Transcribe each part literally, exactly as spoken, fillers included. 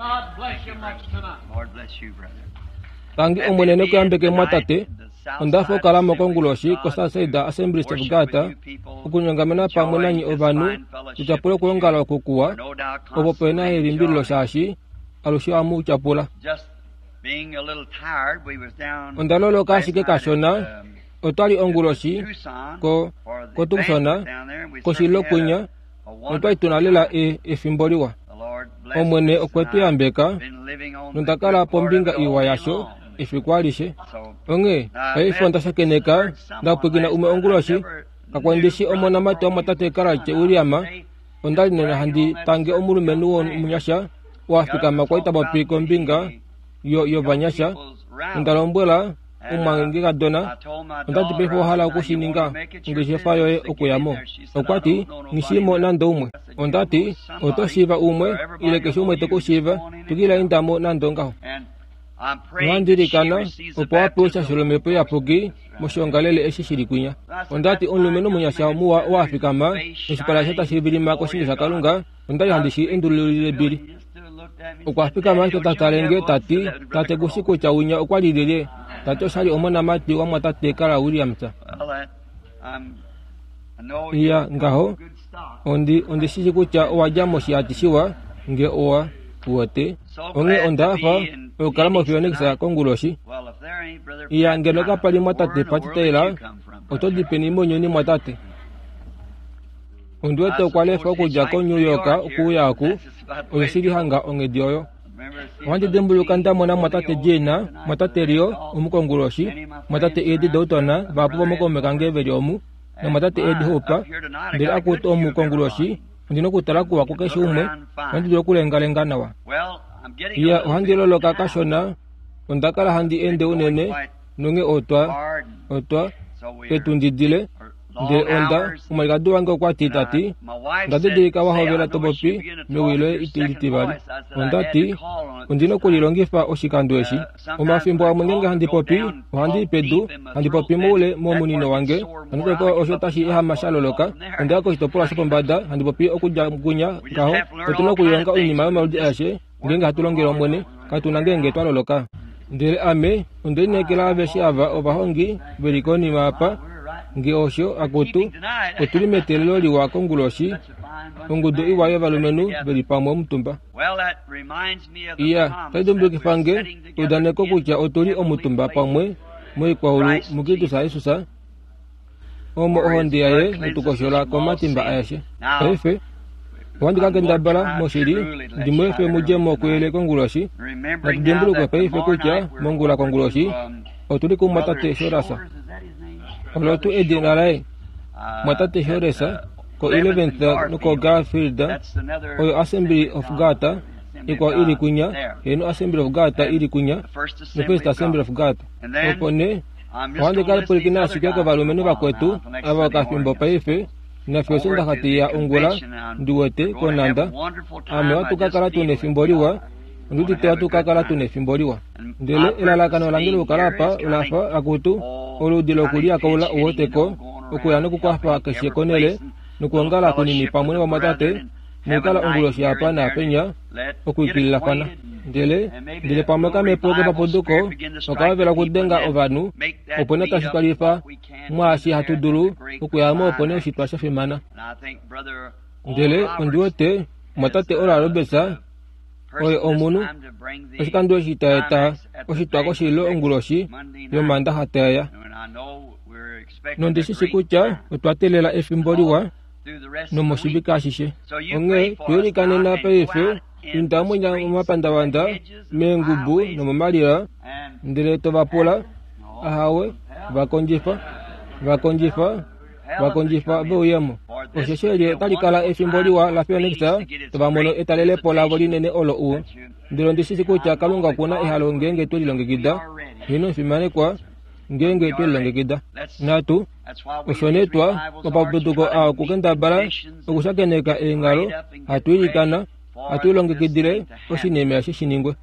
God bless you much tonight. Lord bless you, brother. Tangi omonene ko ambeke matate. Ondafo kala mokonguloshi kosta seda Assemblies of God. Ukunyongamena pamunanyi ovanu. Uchapula kulongala kukua. Opopena herimbilo shashi. Alushi amu uchapula. Just being a little tired, we was down. Ondalolo kashike kashona. Otali onguloshi. Ko ko tuksona. Ko shilo kunya. Otoi tunalela e efimboliwa. Omwene okwetu yambeka. Nuntakala pombinga iwayasho. Ifikwalishe. Onge. Hei fonda sakeneka. Ndapugina ume onguloshi. Akwandishi omona mate omatate karache Williama. Ondali nena handi tange omuru menu munyasha. Wafika makwaita bapi kombinga. Yo yo banyasha. Ndalombwela. Umanginga dona. Ondati pefo hala kushininga. Ngishefa yoye okuyamo. Okwati nishimo nando umwe. Ondati otoshiva umwe. Ile kesumwe tokushiva. Tukila indamo nandonga. Ngandirikana opoapo cha sholomepe ya pogi. Moshongalele eshi shirikunya. Ondati onlumeno munyasha muwa wa Afrika ma. Nishiparashata shibirima koshinisa kalunga. Ondati handishi endulile biri. Okwafika ma tatalenge tati. Tate gushiko cha unya okwalilele. Tato sari omona mati wa matate kala Williamsa. Iya ngaho. Ondi ondi sisi kucha wajamo si atishiwa. Nge owa uwate. Onge ondafa. Okalamo fioneksa konguloshi. Iya ngeloka pali matate patitela. Otodi penimo nyoni matate. Onduete okwale foko jako New Yorka ukuya aku. Oyesiri hanga onge dioyo. Wandi dembulu kanda mona matate jena, matate rio, umukonguloshi, matate edi dotona, vapu moko mekange veriomu, na matate edi hopa, ndira akuto umukonguloshi, ndino kutalaku wakukeshi umwe, wandi dioku lenga nawa. Iya wandi lolo kakashona, ondakala handi ende unene, nunge otwa, otwa, petundidile, nde onda umaigadu wange kwa titati ndade dika wa hovela tobopi miwilo itilitibali ondati undino kulilongifa oshikandweshi umafimbo wa munenge handi popi handi pedu handi popi mule momunino wange ndiko ko oshotashi eha mashaloloka ndako hitopola sopombada handi popi okuja gunya ngaho otuno kuyonga unima maludi ashe ngenga hatulongero mwene katunangenge twaloloka ndele ame undene kila veshi ava obahongi belikoni mapa nge osho akutu otuli metelelo liwa konguloshi ongudo iwaye valumenu belipamwe mutumba. Iya taidumbu kifange udaneko kucha otuli omutumba pamwe mwe kwa ulu mukitu sa Yesusa omo ohondi yaye mutukoshola komatimba ayashe efe wandi kagenda bala moshiri dimwefe mujemo kwele konguloshi na tudembulu kwa pefe kucha mongula konguloshi otuli kumatate shorasa. Olotu edinalai matate shoresa ko eleventh nuko Garfield o Assembly of God iko ili kunya eno Assembly of God ili kunya the first Assembly of God opone wande kala polikina shikaka valumenu bakwetu aba kafimbo paife na fyosunda hati ya ungula duwete konanda ame watu kakala tunefimboliwa nduti teatu kakala tunefimboliwa ndele ilalakano langilo kalapa ulafa akutu olu dilo kulia kaula uwoteko ukuyano kukwafa keshekonele nukuangala kunini pamune wa matate nukala unguloshi hapa na penya ukukilila fana ndele ndele pamweka mepoke papoduko ukawavela kudenga ovanu upone tashikalifa mwashi hatuduru ukuyamo upone ushitwasha fimana ndele unduote matate ora robesa oye omunu oshikando shitaeta oshitwako shilo unguloshi yomanda hateya nondisi sikucha utwatelela efimboliwa nomoshibika shishe onge tuyolikanena paife indamu nya mapandawanda mengubu nomomalira ndele tovapola ahawe vakonjifa vakonjifa vakonjifa boyemo osheshelie talikala efimboliwa la fioneksa tovamono etalele pola volinene olo u ndelo ndisi sikucha kalunga kuna ihalo ngenge tulilongekida hino fimane kwa ngenge twelongekida natu oshonetwa mapaputuko a kukenda bala okusakeneka engalo atuilikana atuilongekidile oshineme shishiningwe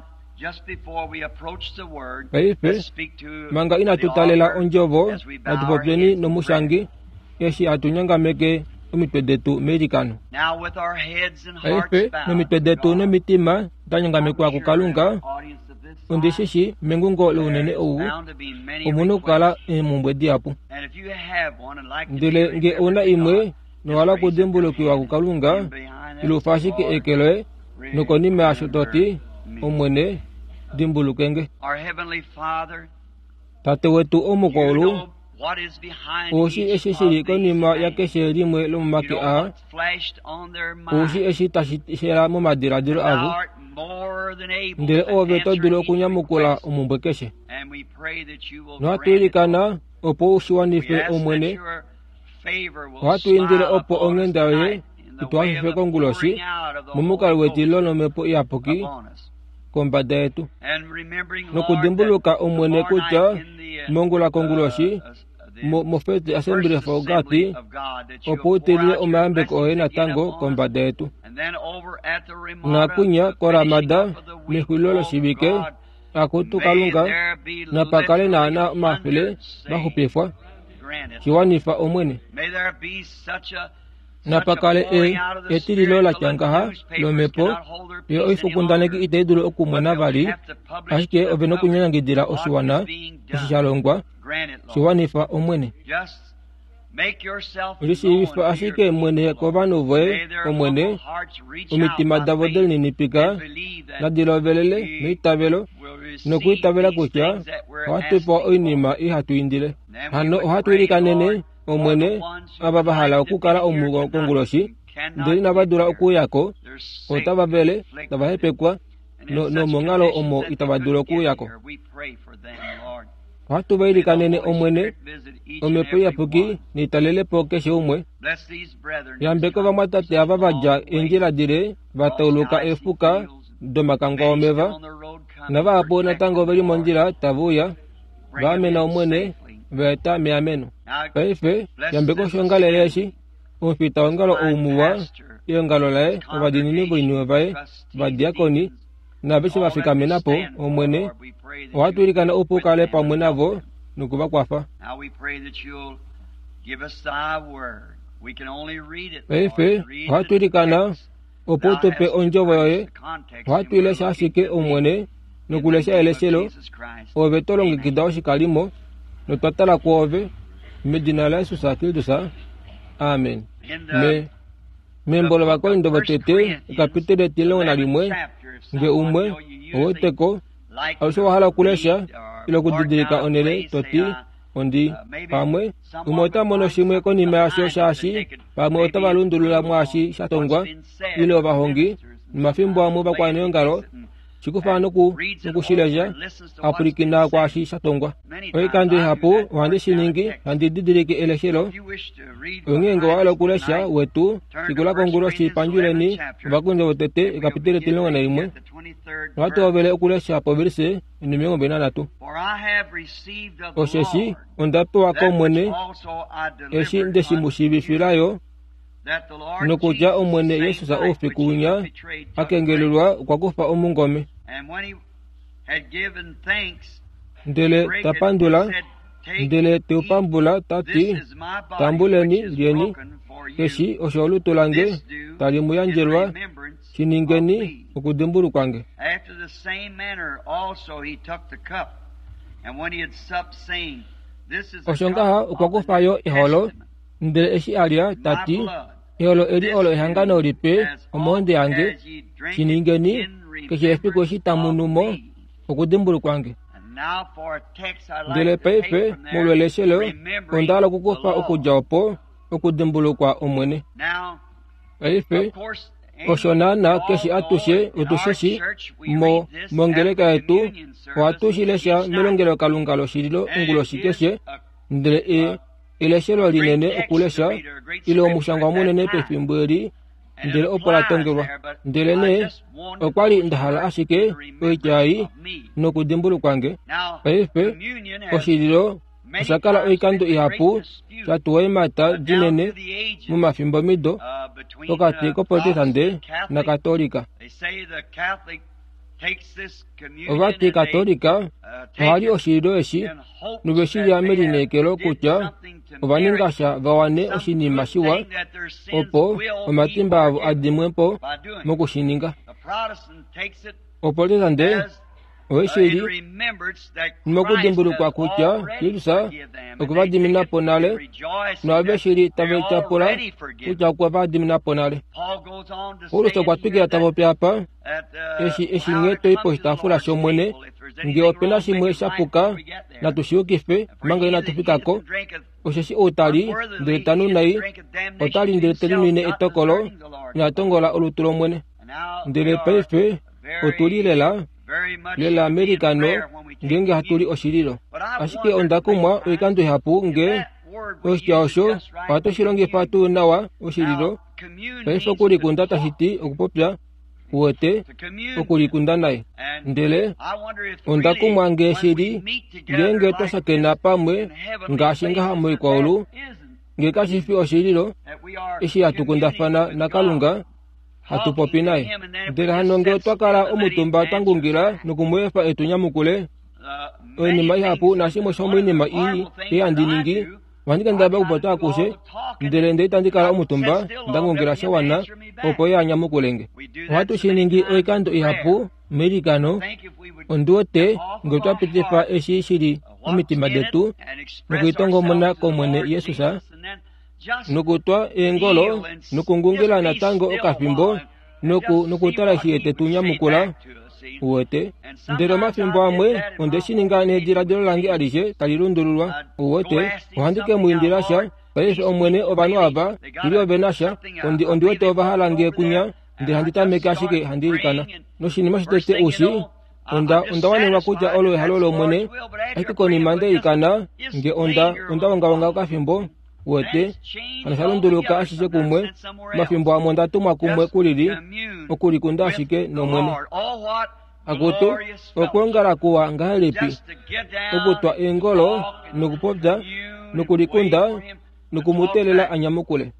paife manga ina tutalela onjovo atupopleni nomushangi eshi atunyangameke omitwedetu medikano Now with our heads and hearts efe bowed, nomitwedetu God, nemitima tanyongamikwa kukalunga audience of this side, undishishi mengungo leunene ou bound to be many omuno kala requests. emumbwe diapu And if you have one and like to be ndile nge remembered ona to imwe God, noala just raise up your kudembulukiwa hand. kukalunga And behind that, ilufashiki Lord, ekele nukonime ashototi me. omwene dimbulukenge Our Heavenly Father, tate wetu you omukolu know what is behind oshi each eshishiri of these konima things. yakeshe limwe You lomumaki know a what's flashed on their oshi mind. eshitashishera mumadiladilu Thou abo art more than able ndile to ove answer todile each okunyamukula request. omumbwe keshe And we pray that you will grant it. nwatwilikana opo We ushiwanife ask that omwene your favor will watwindile smile opo upon us ongendaye tonight in the way of itwafife the konguloshi pouring out of the mumukali Holy weti Ghost lonomepo iapuki upon us. kombada yetu And remembering, Lord, nokudimbuluka that omwene tomorrow kuca night in the, uh, mongula konguloshi uh, the mo- mofete first asembile fo assembly gati of God, that you opo will pour utilile out your omayambeko oye blessings again natango upon us. kombada yetu And then over at the Ramada, nakunya the koramada finishing up of the week, mihwilolo oh shibike God, akutu may kalunga there be napakale literally nana a mafile hundred saved. bahupifwa Grant it. kiwanifa omwene May there be such a napakale e etililola cangaha lomepo yo oifukundaneki iteidule okumwena bali ashike ove nokunyanyangidila oshiwana eshishalongwa shiwanifa omwene ilisiifa ashike mwene kovanuvoe omwene omitima davo delininipika nadilovelele miitavelo nokuitavela kutya ohatuipa oinima ihatuindile hano ohatuilikanene omwene aba bahala okukala omugo konguloshi ndeli nabadula okuyako otabavele tabahepekwa nomong'alo omo itabadula okuyako ohatubailikanene omwene omepo yapuki nitalelepo keshe umwe yambeko bamwatate aba baja enjila dile batauluka efuka domakangwa omeva nabaapo natango beli monjila tabuya baamena omwene beta meameno paife yambeko shongaleleshi umfita ongalo oumuwa yongalo lae obadinini bulinuwe bae badiakoni nabeshi bafikamenapo omwene ohatuilikana opukale pamwe navo nukuba kwafa paife ohatuilikana opo tope onjovo yoye ohatuilesha ashike omwene nukulesha eleshelo ove tolongekida oshikalimo notwatala kuove medina la Yesu sakildusa amen me membolo bakolindo batete kapitele tilongo na limwe nge umwe owoteko auso wahala kulesha ilo kudidilika onele toti ondi pamwe umota mono shimwe konime asho shashi pamwe otabalundulula mwashi shatongwa ile obahongi mafimbo amu bakwane ngalo chikufana noku nokushileja apulikina kwashi shatongwa oikandi hapo wande shiningi andi didirike eleshelo ongengo wala kulesha wetu sikula konguro shi panjuleni bakunde wotete kapitele tilonga na imwe watu obele okulesha hapo bilse inimengo benanatu osheshi ondape wako mwene eshi ndeshi mushibifilayo nokuja omwene Yesu sa ofi kunya akengelelwa kwa kufa omungome ndele tapandula ndele teupambula tati tambuleni lieni keshi osholutulange talimuyanjelwa shiningeni okudimbulu kwange oshongaha okwakufayo iholo ndele eshi alya tati iholo eri olo ehangano lipe omonde yange shiningeni keshi efiko shitamunumo okudimbulu kwange ndele paife mulweleshelo ondala kukufa okuja opo okudimbulu kwa omwene paife oshonana keshi atushe utusheshi mo mongeleka yetu watushilesha melongelo kalungalo shililo unguloshi keshe ndele e ileshelo linene okulesha ile omushangwa munene pefimbweli ndele opolatongelwa ndele ne okwali ndahala ashike oichai nokudimbulu kwange paife oshililo osakala oikando ihapu shatuwa imata dinene mumafimbo mido pokati koprotestante na katolika ovati katolika ohali oshililo eshi nuveshili amelinekelo kutya ovaningasha vawane oshinima shiwa opo omatimba avo adimwepo mokushininga. Oprotestante oeshili mokudimbulukwa kutya Yesusa okuvadiminapo nale noaveshili tavetyapula kutya kuva vadiminapo nale. Uluso kwatwikila tavopyapa eshi eshinge toipo oshitafula shomwene nge opena shimwe shapuka natushiukife manga ina tufikako osheshi utali ndele tanu nayi otali ndele telinwine etokolo inatongola olutu lomwene ndele paife otuli lela lela amerikano ngenge hatuli oshililo ashike ondakumwa oikandu ihapu nge oshitya osho ohatushilongifa tuu nawa oshililo paife okulikunda tashiti okupopya uwete okulikunda naye ndele ondakumwa nge shili ngenge twasakena pamwe ngaashi ngaha moikwaulu nge kashifi oshililo eshi hatukundafana na Kalunga hatupopi naye ndele hano nge twakala omutumba twangungila nokumwefa etunyamukule oinima ihapu nashimwe shomuinima iyi iyandiningi wandikendaba kupota akushe ndele nde itandikala omutumba ndangungila shewana opo yanyamukulenge ohatushiningi oikandu ihapu melikano onduote nge twapitifa eshi shili omitima detu nokuitongomona komwene Yesusa nokutwa engolo nokungungila natango okafimbo noku nokutala shiyete tunyamukula uwete ndele omafimbo amwe ondeshininga nedhiladhilo lange alishe talilundululwa uwete ohandike muindilasha paife omwene ovanu ava tili ovenasha ondi ondiwete ovahalange kunya ndele handitameke ashike handilikana noshinima shitete ushi onda ondawanelwa kutya olo ehalo lomwene ashike konima ndelikana nge onda ondawongawonga okafimbo uwete anashalunduluka ashishe kumwe mafimbo amwe ndatumwa kumwe kulili okulikunda ashike nomwene akutu okwongala kuwa ngahelipi okutwa engolo nokupopya nokulikunda nokumutelela anyamukule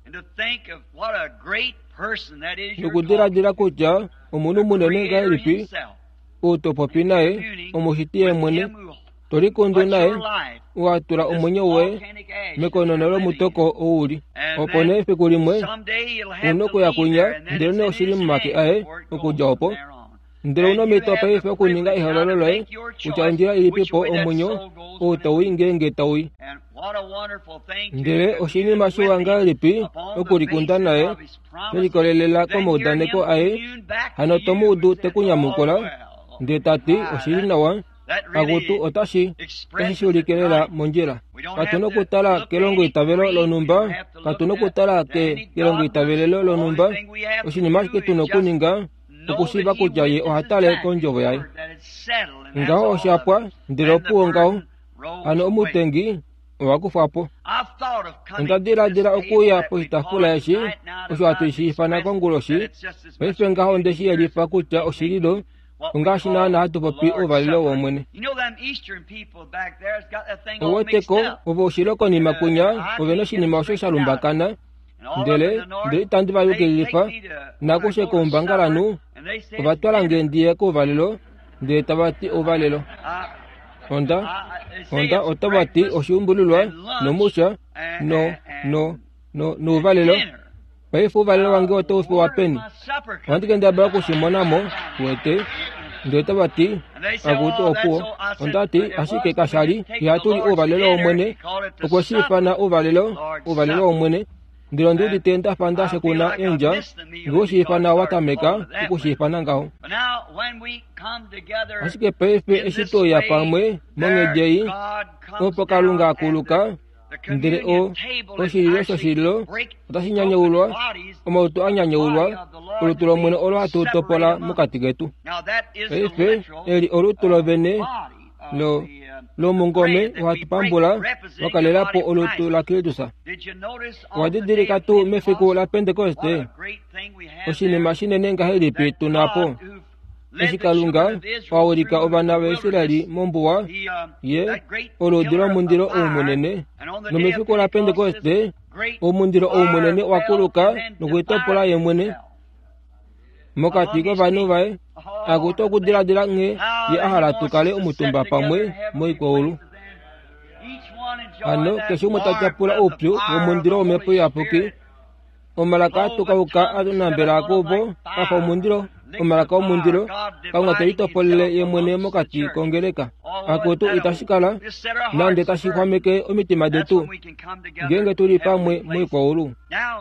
nokudiladila kutya omunu munene ngahelipi utopopi naye omushitiye mwene tolikundu naye watula omwenyo we mekononelo mutoko owuli opo nefe kulimwe unokuya kunya ndele ne oshili mumake aye okulya opo ndele unomita paife okuninga ihololo loye kutya ondjila ilipipo omwenyo utowi ngenge towi ndele oshinima shiwanga lipi okulikunda naye nelikolelela komaudaneko aye hano tomuudu tekunyamukula ndele tati oshili nawa akutu otashi tashishuulikelela mondjila katuna okutala kelongo itavelo lonumba katuna okutala ke kelongo itavelelo lonumba oshinima ashike tuna okuninga okushiva kutya ye ohatale konjovo yaye ngaho oshapwa ndele opuwo ngaho ano omutengi owakufapo ondadiladila okuya poshitafula eshi osho hatuishifana konguloshi paife ngaho ndeshiyelifa kutya oshililo ngaashi naana hatupopi uvalilo womwene oweteko ovo oshilo konima kunya ovena oshinima osho shalumbakana ndele ndele itandivayukililifa nakushe kombangalanu ovatwalange ndiye kuvalilo ndele tavati uvalilo onda onda otavati oshiumbululwa nomusha no no no nuvalilo paife uvalilo wange otoufi wapeni wandikendabala kushimonamo wete ndele tavati akutu opuwo ondati ashike kashali yatuli uvalilo omwene okweshifana uvalilo uvalilo omwene ndilo nduditenda fandashe kuna enja ngushifana watameka ukushifana ngaho ashike paife eshitoya pamwe mongejeyi opo Kalunga akuluka ndele o oshililo shoshililo otashinyanyulwa omautu anyanyulwa olutu lomwene olo hatutopola mukati getu paife eli olutu lovene lo lomungome ohatupambula wakalelapo olutu la Kristusa wadidilika tu mefiku la Pentekoste oshinima shinene ngahelipi tunapo eshi Kalunga wawulika ovana wa Isiraeli mombuwa ye oludilo mundilo umunene nomefiku la Pentekoste omundilo umunene wakuluka nokwitopola ye mwene mokati kovanhu vaye akuto kudiladila nge ye ahala tukale umutumba pamwe moikwaulu ano kesho mutatapula upyu omundiro omepo yapuki omalaka tukauka atunambela akubo apa omundiro omalaka omundiro kaunga itopolele yemwene mokati kongeleka akutu itashikala nande tashihwameke omitima detu ngenge tuli pamwe moikwaulu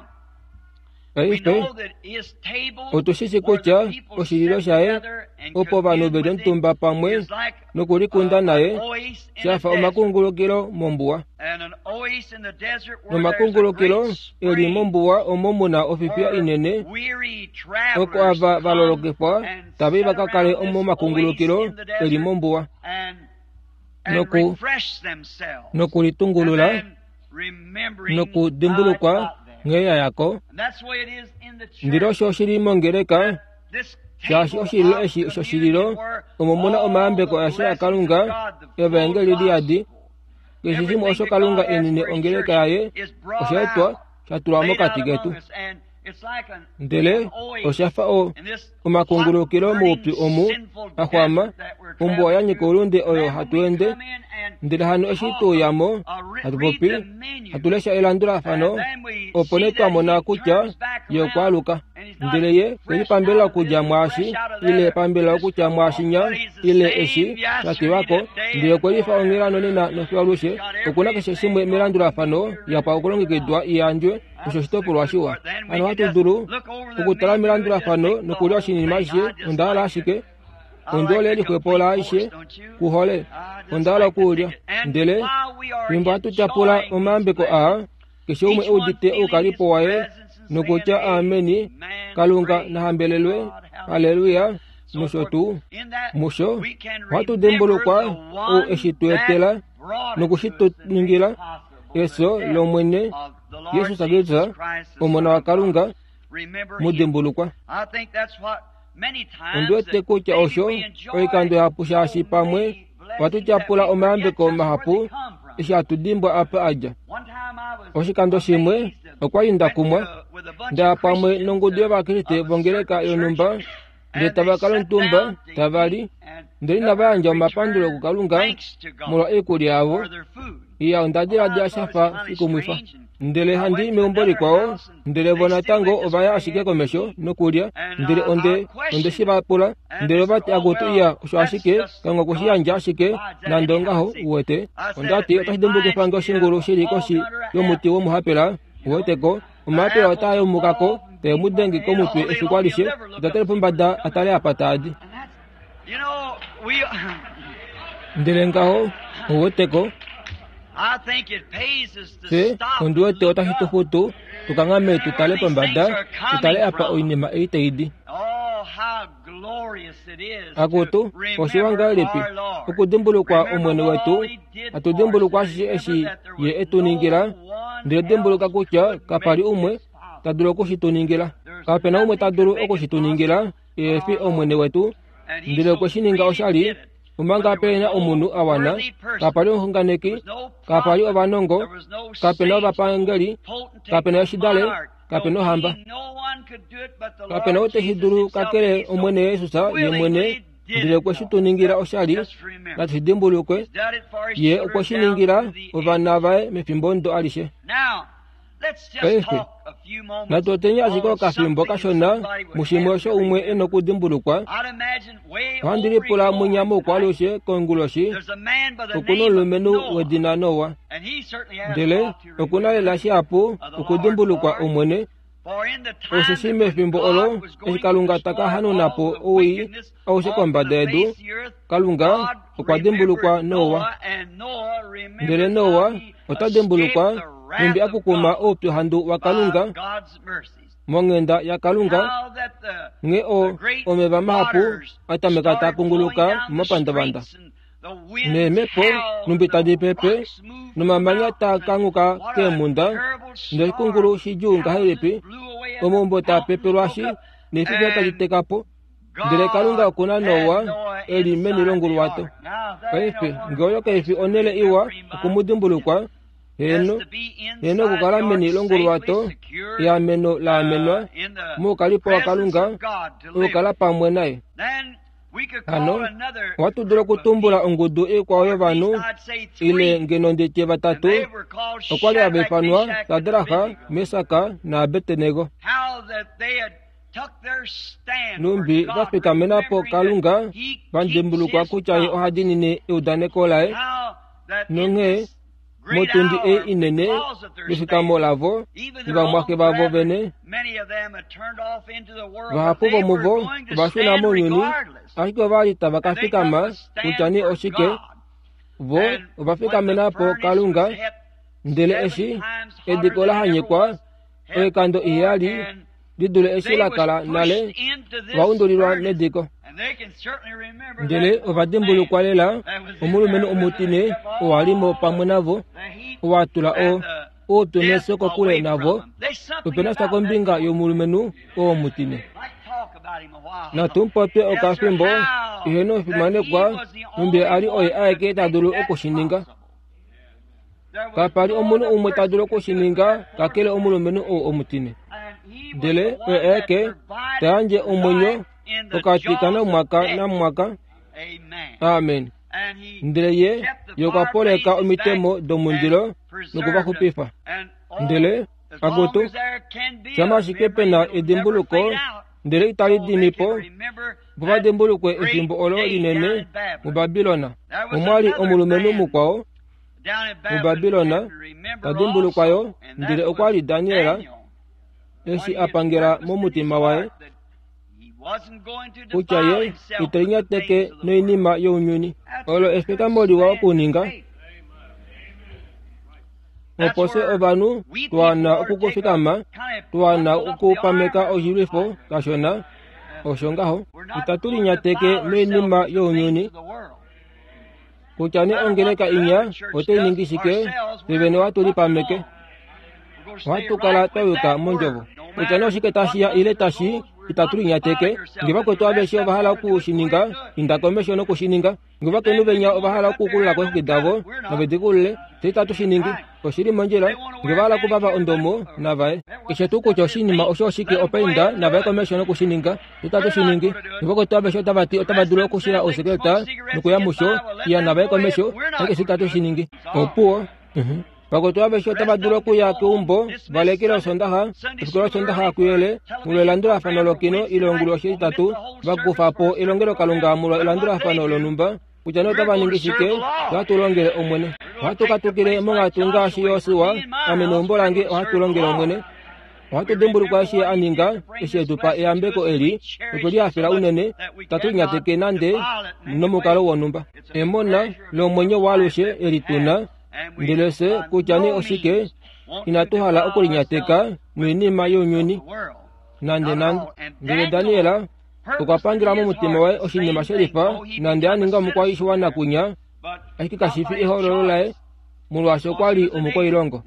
aife otushisi kutya oshililo shaye opo bantu beli ntumba pamwe nokulikunda naye shafa omakungulukilo mombuwa nomakungulukilo eli mombuwa omo muna ofifia inene oko ava balolokefwa tabi bakakale omo makungulukilo eli mombuwa noku nokulitungulula nokudimbulukwa ngeya yako ndilo sho shili mongeleka shashi oshililo eshi shoshililo omo muna omayambeko ashe akalunga evangeli lyadi keshishimu osho kalunga enine ongeleka yaye oshaetwa shatulwa mokati getu ndele oshafa o omakungulukilo muupyu omu ahwama ombuwa yanyika olunde oyo hatuende ndele hano eshituyamo hatupopi hatulesha elandulafano opo ne twamona kutya yokwaluka ndele ye kwelipambela okudya mwashi ile pambela okutya mwashinya ile eshi shatiwako ndele kwelifa ong'elano nena nofyalushe okuna keshe shimwe melandulafano yapa okulongekidwa iyanjwe osho shitopolwa shiwa ano hatudulu okutala melandulafano nokulya oshinima she ondala ashike ondole lihwepola aishe kuhole ondala kulya ndele wimbo hatutapula omambeko a keshe umwe udite ukalipo waye nokutya ameni kalunga nahambelelwe haleluya musho tu musho hatudembulukwa o eshitwetela nokushituningila eso lomwene yesu sageza omwana wa kalunga mudembulukwa ondwete kutya osho oikando yapushashi pamwe watutyapula omayambeko mahapu ishatudimbwa apa aja oshikando shimwe okwayinda kumwa nda pamwe nongudu yabakirite bongeleka yonumba nde tabakala ntumba tabali ndeli nabanja omapandulo kukalunga mulwa ikulya yabo iya ondadila dia shafa sikumwifa ndele handi meumboli kwao ndele bona tango obaya ashike komesho nokulya ndele onde onde shibapula ndele bati agutu iya osho ashike kango kushiyanja ashike nandongaho uwete ondati otashidembuke pango shingulu shiliko shi yomuti wo muhapela uweteko omapela otayo mukako te mudengi ko mutwe efikwalishe itatele pombada atale apatadi ndele ngaho uweteko se onduwete otashitufutu tukang'ame tutale pombada tutale apa oinima eiteidi akutu oshiwangalipi okudimbulukwa omwene wetu atudimbulukwa shishi eshi ye etuningila ndile dimbuluka kutya kapali umwe tadulu okushituningila kapena umwe tadulu okushituningila efi omwene wetu ndile kweshininga oshali umanga pena omunu awana kapali ohunganeki kapali obanongo kapena obapangeli kapena oshidale kapena ohamba kapena oteshidulu kakele omwene yesusa ye mwene ndile kweshituningila oshali natushidhimbulukwe ye okweshiningira obana bae mefimbondo alishe efe natotenya aziko kafimbo kashona mushimwe osho umwe enokudimbulukwa wandilipula munyama okwalushe konguloshi okuna olumenu wedina Nowa ndele okuna lela shiapu okudimbulukwa omwene osishime efimbo olo eshikalunga takahanunapo uwi aushe kombada edu kalunga okwadimbulukwa Nowa ndele Nowa otadimbulukwa numbi akukuma upyu handu wa kalunga mongenda ya kalunga nge o omeba mahapu atameka takunguluka mapandabanda nemepo numbi tadipepe numamanya takanguka kemunda ndekungulu shijunga helepi omombo tapepelwashi nefifia taditekapo ndele kalunga okuna Nowa eli meni longulwato kaife ngoyo kaifi onele iwa okumudimbulukwa eno eno kukala meni longulwato ya meno la menwa mukalipo wa kalunga ukala pamwe naye Ano watu dolo kutumbula ongudu ikwayo vanu ile ngenondete vatatu okwali avefanwa Sadraka, Mesaka na Abednego numbi vafika menapo kalunga vandembulukwa kuchai ohadinine eudanekolae nonge motundi e inene bifika molavo ivamwake vavo vene vahapu vomuvo vashuna monyuni ashiko valita vakafikama kuchani oshike vo vafika menapo kalunga ndele eshi edikola hanyekwa ekando iyali didule eshi lakala nale vaundulilwa nediko ndele ovadimbulukwa lela omulumenu omutine owalimo pamwe navo owatula o otume soko kule navo opena sako mbinga yomulumenu omutine natumpope okafimbo iheno fimanekwa numbe ali oye aeke tadulu okushininga kapali omunu umwe tadulu okushininga kakele omulumenu o omutine ndele oeke tayanje omwenyo pokati kana mwaka na mwaka amen ndele ye yokapoleka omitemo domundilo nokuva kupifa ndele agoto samashike pena edimbuluko ndele itali dinipo vuva dimbulukwe ezimbo olo linene mu Babilona omwali omulumenu mukwao mu Babilona tadimbulukwayo ndele okwali Daniela esi apangela momutima wae kuchaye italinya teke noinima younyuni olo efika moliwa okuninga opose ovanu twana okukufikama twana okupameka ojilwifo kashona oshongaho itatulinya teke noinima younyuni kuchane ongeleka inya oteiningishike vivene watulipameke watukala tawuka monjovo kuchane oshike tashiya ile tashi itatulinya teke ngivako twaveshi ovahala okushininga indakomesho nokushininga ngivako nuvenya ovahala okukulula kwekidavo novedikulle titatushiningi oshili monjila ngivala kuvava ondomo navae ishetukucha oshinima osho oshike openda navae komesho nokushininga titatushiningi ngivako twaveshi otavati otavadula okushila osekreta nokuya musho iya navae komesho eke sitatushiningi opuo Pako twaveshi otavadula okuya keumbo valekela osondaha efikela osondaha kuyele mulo elandula afano lokino ilongulu oshitatu vakufapo ilongelo kalunga mulo elandula afano lonumba kuchane otavaningishike watulongele omwene watukatukile mongatunga ashi yosiwa amene ombolange ohatulongele omwene watudimbulukwa eshi aninga eshi etupa eyambeko eli otuli afela unene tatulinyateke nande nomukalo wonumba emona lomwenyo walushe elituna ndilese kuchane oshike inatuhala okulinyateka mwinima younyuni nande nande ndile Daniela ukapangilamo mutima wae oshinima shelifa nande aninga mukwaisho wanakunya ashiki kashifi iholololae mulwasho kwali omukwailongo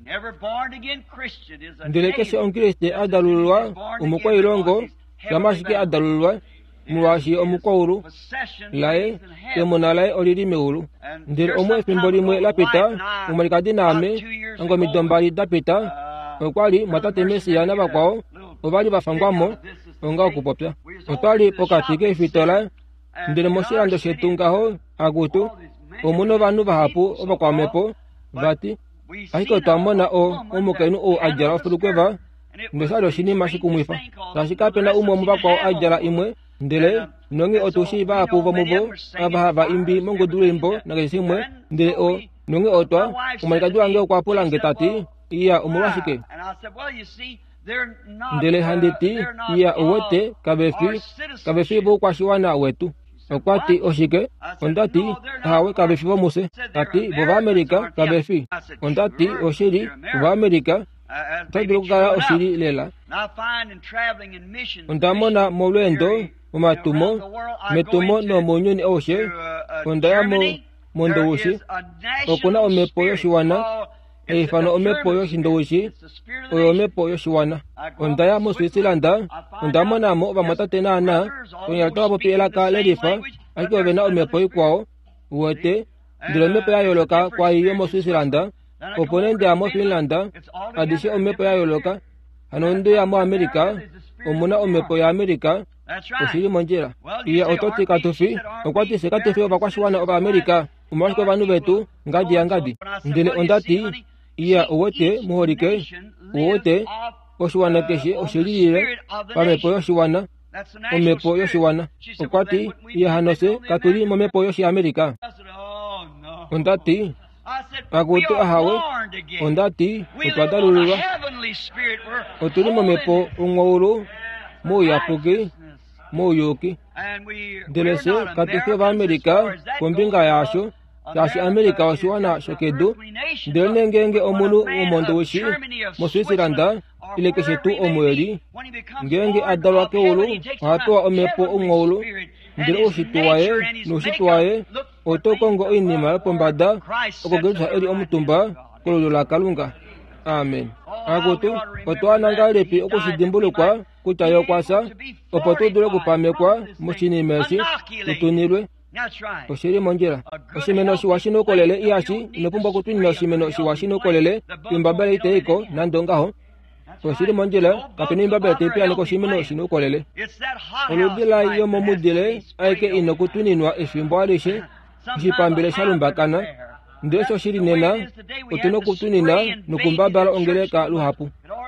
ndile keshe onkriste adalulwa omukwailongo samashike adalulwa mulwashi omukwaulu lae temona lae olili meulu ndile omwe efimbo limwe lapita omalikadi name ango midombali dapita okwali matate Mesiya na bakwao ovali bafangwamo onga okupopya otwali pokati keifitola ndile moshilando shetungaho agutu omuno vanu vahapu ovakwamepo vati ashike otwamona o omukenu o ajala ofulukweva ndesali oshinima shikumwifa tashikapena umwe muvakwao ajala imwe ndele nonge otushi vahapu vomuvo avahava imbi mongodulimbo nakesimwe ndele o nonge otwa omalikadi wange okwapulange tati iya omulwashike ndele handiti iya owete kabefi kabefi vokwashiwana wetu okwati oshike ondati hawe kabefi vomuse ati vova Amerika kabefi ondati oshili vova Amerika tadulukala oshili lela ondamona molwendo mumatumo metumo nomunyuni oshe ondayamo mondowushi okuna omepo yoshiwana eifano omepo yoshindowushi oyo omepo yoshiwana ondaya mo Switzerland ondamonamo ovamotate nana onyala tovapopi elaka lelifa ashike ovena omepo ikwao uwete ndilo omepo yayoloka kwaiyo mo Switzerland opo nende amo Finland adishe omepo yayoloka ano ndeya mo Amerika omuna omepo ya Amerika osili monjela iya ototi katufi okwatise katufi ova kwashiwana ova Amerika umawashika vanu vetu ngadi ya ngadi ndele ondati iya owote muholike owote oshiwana keshe oshililile pamepo yoshiwana omepo yoshiwana okwati iya hanose katuli momepo yoshi Amerika ondati akutu ahawe ondati otwadalulilwa otuli momepo ong'oulu muuyapuki muuyuki ndelese katufi ova Amerika kombinga yasho shashi Amerika oshiwana shokedu ndele nengenge omunu omondo wishi mo Switzerland ilekeshe tu omweli ngenge adalwa keulu ohapewa omepo ong'oulu ndele ushitwaye nushitwaye otokongo inima yopombanda okogelusa eli omutumba kolulu la Kalunga. Amen. Akutu otwananga lepi okushidhimbulukwa kutya yokwasa opo tudule kupamekwa mushinima eshi tutunilwe oshili monjela oshimeno shiwa shinokolele iyashi inopumbwa kutwinina oshimeno shiwa shinokolele imbabala iteiko nandongaho oshili monjela kapena imbabala teipiyaniko oshimeno shinokolele oludila yomo mudile aike inokutwininwa efimbo alishe oshipambile shalumbakana ndesho shili nena otuna okutwinina nokumbabala ongeleka luhapu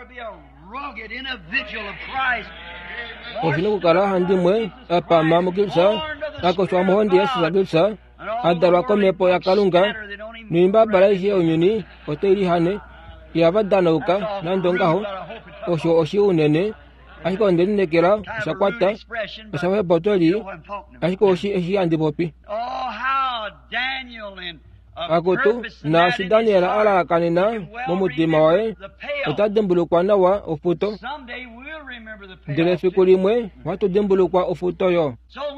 oshino kukala handimwe apama mukilisa akoshwa muhondi yesu sagilisa adalwa komepo ya Kalunga nimbabala ishe onyuni oteilihane yavadhanauka nandongaho osho oshi unene ashiko ondeninekela oshakwata oshahwepotoli ashiko oshi eshi andipopi akutu naashi Daniela alalakanena momutima waye otadhimbulukwa nawa ofuto ndele efiku limwe watudhimbulukwa ofuto yo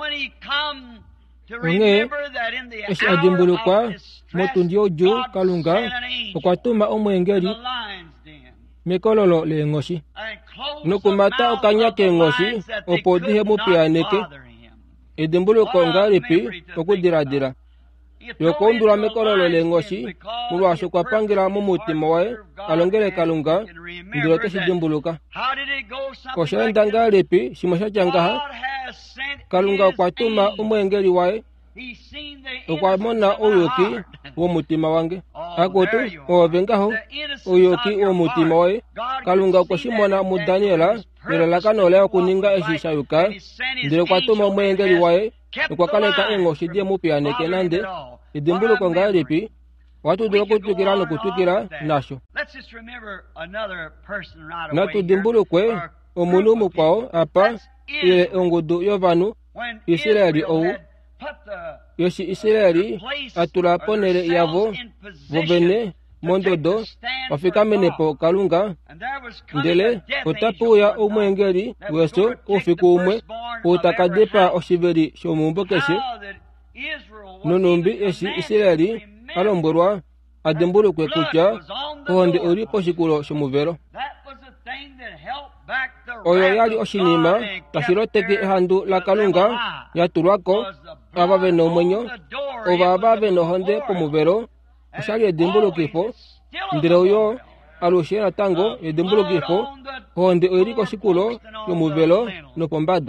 onge eshi adhimbulukwa motundi ojo Kalunga okwatuma omwengeli mekololo leeng'oshi nokumata okanya keeng'oshi opo dihe mupiyaneke edhimbuluko ngalipi okudiladila yokondula mekololo leeng'oshi mulwasho kwapangila mumutima waye alongele Kalunga ndilo oteshidhimbuluka osheenda ngalipi shimwe shatyangaha Kalunga okwatuma omwengeli waye okwamona uyuki womutima wange akutu ovengaho uyuki womutima waye Kalunga okwashimona mu Daniela nelalakano lya okuninga eshi shayuka ndile kwatuma omwengeli waye okwakaleka eng'oshi diye mupiyaneke nande edhimbuluko ngalipi watudula okutwikila nokutwikila nasho natudhimbulukwe omunu umukwawo apa ile ongudu yovanu Isiraeli owu yoshi Isiraeli atula ponele yavo vovene mondodo wafikamenepo Kalunga ndele otapuya omwengeli weso ufiku umwe utakadepa oshiveli shomumbo keshe nonumbi eshi Isiraeli alombwerwa adhimbulukwe kutya honde uli poshikulo shomuvelo oyo yali oshinima tashiloteke ehandu la Kalunga yatulwako abave nomwenyo oba abave nohonde pomuvelo oshali edhimbulukifo ndile uyo alushe natango edhimbulukifo honde oyili koshikulo shomuvelo nopombada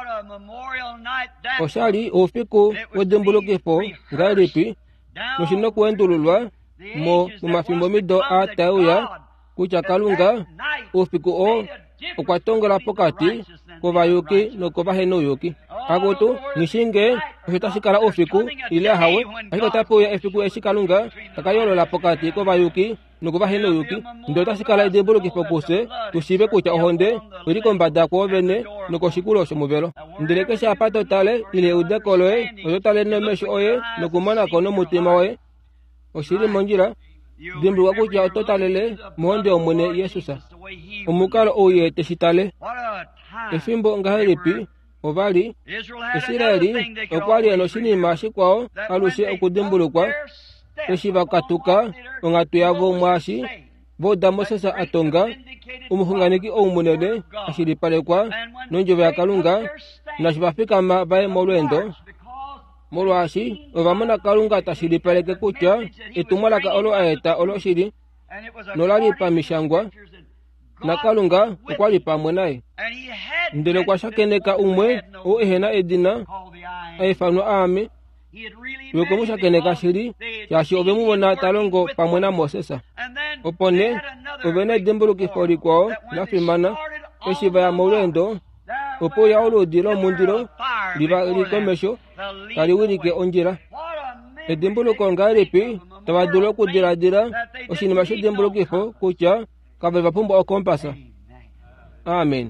oshali ufiku wedhimbulukifo ngalipi noshino kuendululwa mo mumafimbo mido atauya kutya Kalunga ufiku o okwatongola pokati kovayuki nokovahenuyuki akutu nishinge osho tashikala ufiku ile ahawe ashiko tapuya efiku eshi Kalunga takayolola pokati kovayuki nokovahenuyuki ndo tashikala edhimbulukifo kuse tushive kutya ohonde ili kombada kwovene nokoshikulo shomuvelo ndele keshe apa totale ile udekoloe ototale nomesho oye nokumonako nomutima waye oshili monjila dhimbulukwa kutya ototalele muhonde omwene Yesusa omukalo uye teshitale efimbo ngahelipi ovali Isiraeli okwali eno shinima shikwawo alushe okudhimbulukwa eshivakatuka ong'atu yavo mwashi voda Mosesa atonga umuhunganiki oumunene ashilipalekwa nonjove ya Kalunga nashivafikama vaye molwendo molwashi ovamona Kalunga tashilipaleke kutya etumwalaka olo aeta olo shili nolalipa mishangwa na Kalunga ukwali pamwe naye. Ndele kwa shakeneka umwe o ehena edina aifanwa ame yokomu shakeneka shiri yashi obemu bona talongo pamwe na Mosesa. Opone obene dembulu kifori kwao na fimana eshiva ya maulendo opo ya olo dilo mundiro liba likomesho kaliwirike onjira edembulu kongarepi tawadulo kudira dira osinimasho dembulu kifo kucha kabeba pumba okompasa. Amen.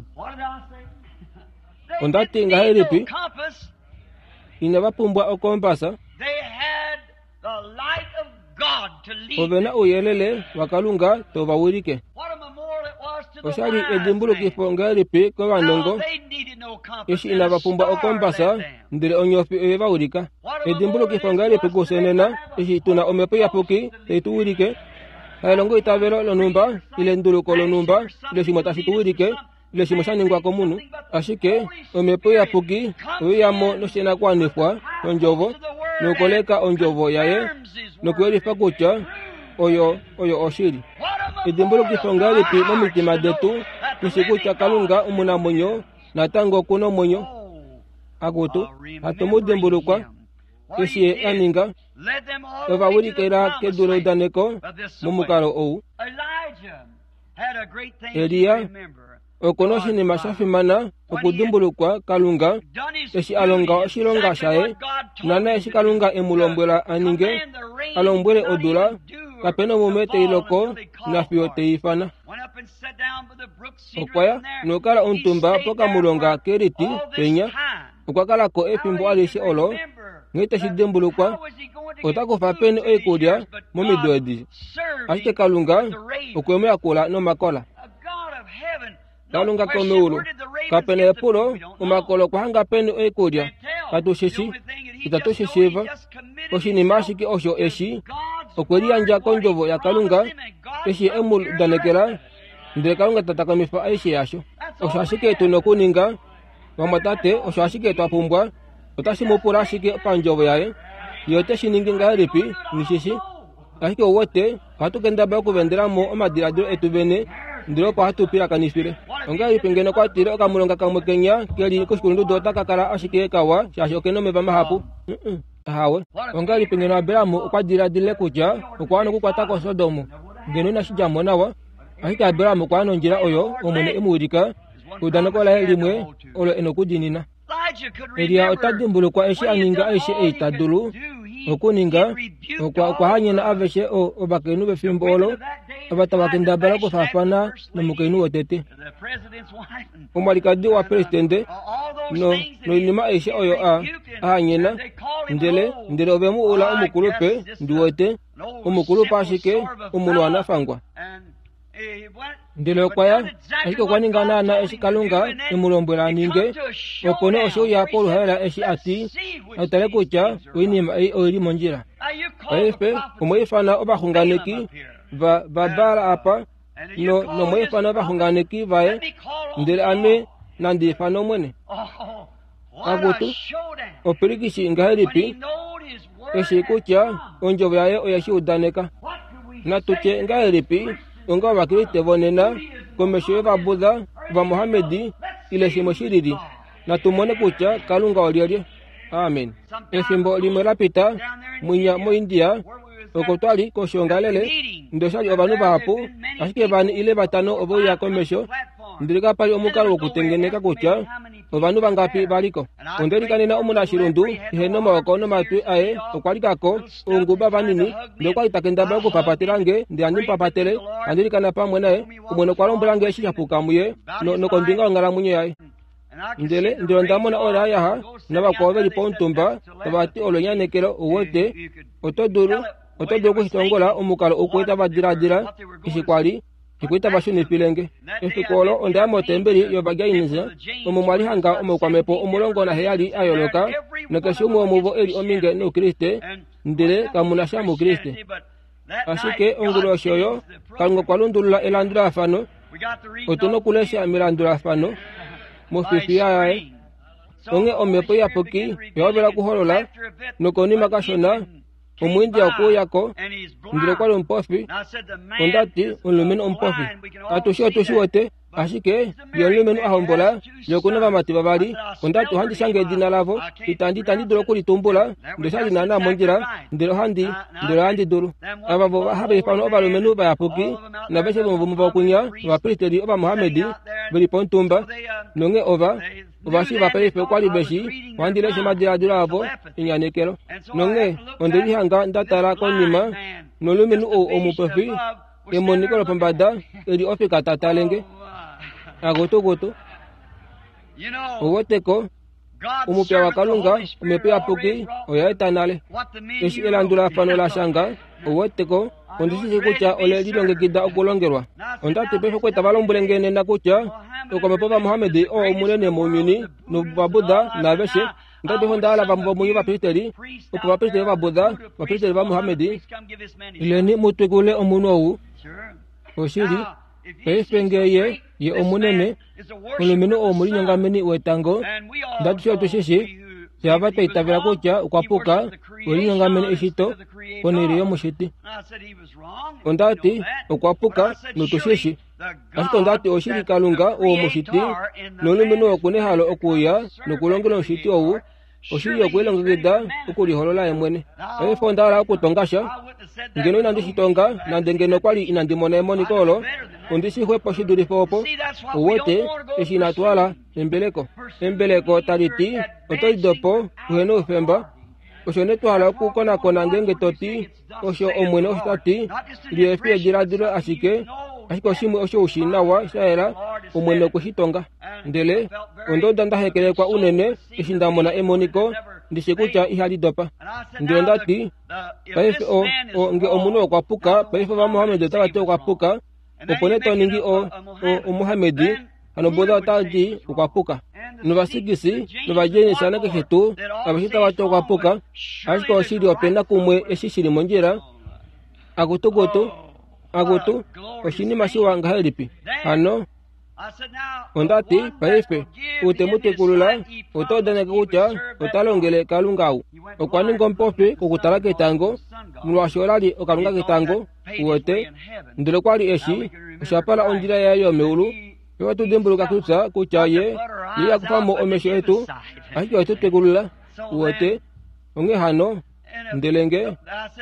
Ondati ngaherepi inaba pumbwa okompasa obena uyelele wakalunga tobawirike oshali edimbulu kifo ngaherepi kwa wanongo ishi inaba pumbwa okompasa ndile onyofi oyebawirika edimbulu kifo ngaherepi kusenena ishi tuna omepo yapuki teituwirike hailongo itabelo lonumba ile nduluko lonumba ile shimota situwirike ile shimosha ningwa komunu ashike omepo yapuki oyamo noshena kwanifwa onjovo nokoleka onjovo yaye nokwelifa kucha oyo oyo oshiri edimbulu kifongalipi momitima detu tushikucha Kalunga umuna monyo natango kuno monyo agutu atomudembulukwa keshiye yaninga ovawulikela kedulo daneko mumukalo ou Eliya okonoshi ni mashafimana okudumbulukwa Kalunga eshi alonga oshilonga shaye nana eshi Kalunga emulombwela aninge alombwele odula kapeno mume teiloko nafiyo teifana okwaya nokala ontumba poka mulonga keriti penya okwakalako efimbo alishi olo ngete shidembulukwa otakufa peni oikulya momidwedi ashike Kalunga okwemu yakula nomakola Kalunga komeulu kapene epulo umakolo kuhanga peni oikulya katushishi itatushishiva oshinimashiki osho eshi okweliyanja konjovo ya Kalunga eshi emul danekela ndele Kalunga tatakamifa aishi yasho osho ashike tunokuninga wamatate osho ashike twapumbwa otasimupula ashike panjovo yaye yote shiningi ngaheripi nishishi ashike wote hatukendaba okuvendelamo omadiladilo etubene ndilo pa hatupila kanifile ongaheripi ngeno kwatile okamulonga kamwe kenya keli kushikulundu dota kakala ashike kawa shashi okenome vamahapu mm hawe ongaheripi ngeno abelamo okwadiladile kucha okwano kukwatako Sodomu ngeno nashijamo nawa ashike abelamo kwano njira oyo omwene emuwulika udanokola limwe olo enokudinina Eliya otadimbulukwa eshi aninga eshi eitadulu okuninga okwahanyena aveshe obakenu befimbo olo abatawakendabala kufafana nomukenu wotete omalikadi wa presidente no noinima eshi oyo a ahanyena ndele ndele obemu ula omukulupe ndiwote omukulupe ashike omunu wanafangwa ndele okwaya ashike kwaninga nana eshi Kalunga emulombwela aninge opone osho yapo oluhayela eshi ati atale kucha oinima oili monjira oefe omwifana obahunganeki va babala apa no nomwifana obahunganeki vae ndele ame nandifana omwene agutu opirikishi ngaheripi eshi kucha onjovo yaye oyashi udaneka natuche ngaheripi onga bakirite bonena komesho va Buddha va Muhammedi ile shimo shiriri na tumone kucha Kalunga olialie. Amen. Efimbo limwe lapita mwinya mo India okotwali koshongalele ndoshali obanu bahapu ashike bani ile batano obo ya komesho ndilika pali omukalo okutengeneka kucha obanu bangapi baliko ondelikanena omuna shirundu iheno maokono matwi aye okwalikako unguba banini ndokwayitakendaba okupapatilange ndi andimpapatele andilikana pamwe naye umwene kwalombolange eshishapukamuye nokombinga ongala munye yaye ndele ndilo ndamona ola yaha nabakwao beli pontumba tabati olonyanekelo owote otodulu otodulu kuhitongola omukalo okweta badiradira ishikwali ikwita bashunipilenge efikolo ondamotembeli yobagyayiniza omumwali hanga omukwamepo omulongo na heyali ayoloka nakeshumu omuvo eli ominge no Kriste ndele kamunasha mu Kriste ashike ongulo shoyo kalungo kwalundulula elandula afano otono kulesha milandula afano mofifi yaye onge omepo yapoki yobela kuholola nokoni makashona omwindi akuyako ndile kwali umpofi ondati unlumenu umpofi atushi atushi wote ashike yonlumenu ahombola lyokuna vamati vavali ondati handi shange edina lavo itandi tandi dulo kulitumbula ndosali nana monjira ndilo handi ndilo handi dulu avavo vahavifano ovalumenu vayapuki na veshe vomuvumu vokunya vapristeli ova muhamedi vilipo ntumba nonge ova ovashi vapaife kwali beshi wandileshe madiladilo avo inyanekelo nonge ondelihanga ndatala konima nolumenu o omupofi emonikolo pambada eli ofika tatalenge agotogoto owoteko umupya wa kalunga umepeya puki oya etanale eshi elandula fano la shanga owoteko ondisisi kutya ole lilongekida okulongelwa ondati pefe kweta valombulengene na kutya okomepo va muhamedi o omunene munyuni nuvabuda na veshe ndati hondala vamunyi vapristeli opo vapristeli vabuda vapristeli va muhamedi ileni mutwekule omunu owu oshili pefe ngeye ye omunene olumenu omuli nyongameni wetango ndati sho tushishi yava peitavila kutya ukwapuka weli nyongameni ishito ponele yomushiti ondati ukwapuka nutushishi ashito ndati oshili kalunga owo mushiti nolumenu okunehalo okuya nokulongela omushiti owu oshili okwilongekida ukuliholola emwene efo ndala okutongasha ngeno inandishitonga nande ngeno kwali inandimona emonikolo ondisihwepo shidulifo opo owote eshinatwala embeleko embeleko taliti otolidopo uheno ufemba osho netwala okukonakona ngenge toti osho omwene oshitati liefi ediladilo ashike ashike oshimwe osho ushinawa shayela omwene okushitonga ndele ondoda ndahekelekwa unene eshindamona emoniko ndishi kutya ihalidopa ndele ndati paife o, o nge omunu okwapuka paife va muhamedi otavati okwapuka opone toningi o, o, o muhamedi ano boda otati okwapuka novasigisi novajenisana kehetu avashitavati okwapuka ashike oshili opena kumwe eshi shili monjira agutugutu agutu oshinima shiwanga helipi ano ondati paife utemutekulula otodaneke kutya otalongele kalungawu okwaninga ompofi kokutala ketango mulwashi olali okalunga ketango uwete ndele kwali eshi oshapala ondjila yaye yomeulu yowatudembuluka kutya kutya ye yeyakufamo omesho etu ashike otutekulula uwete onge hano ndelenge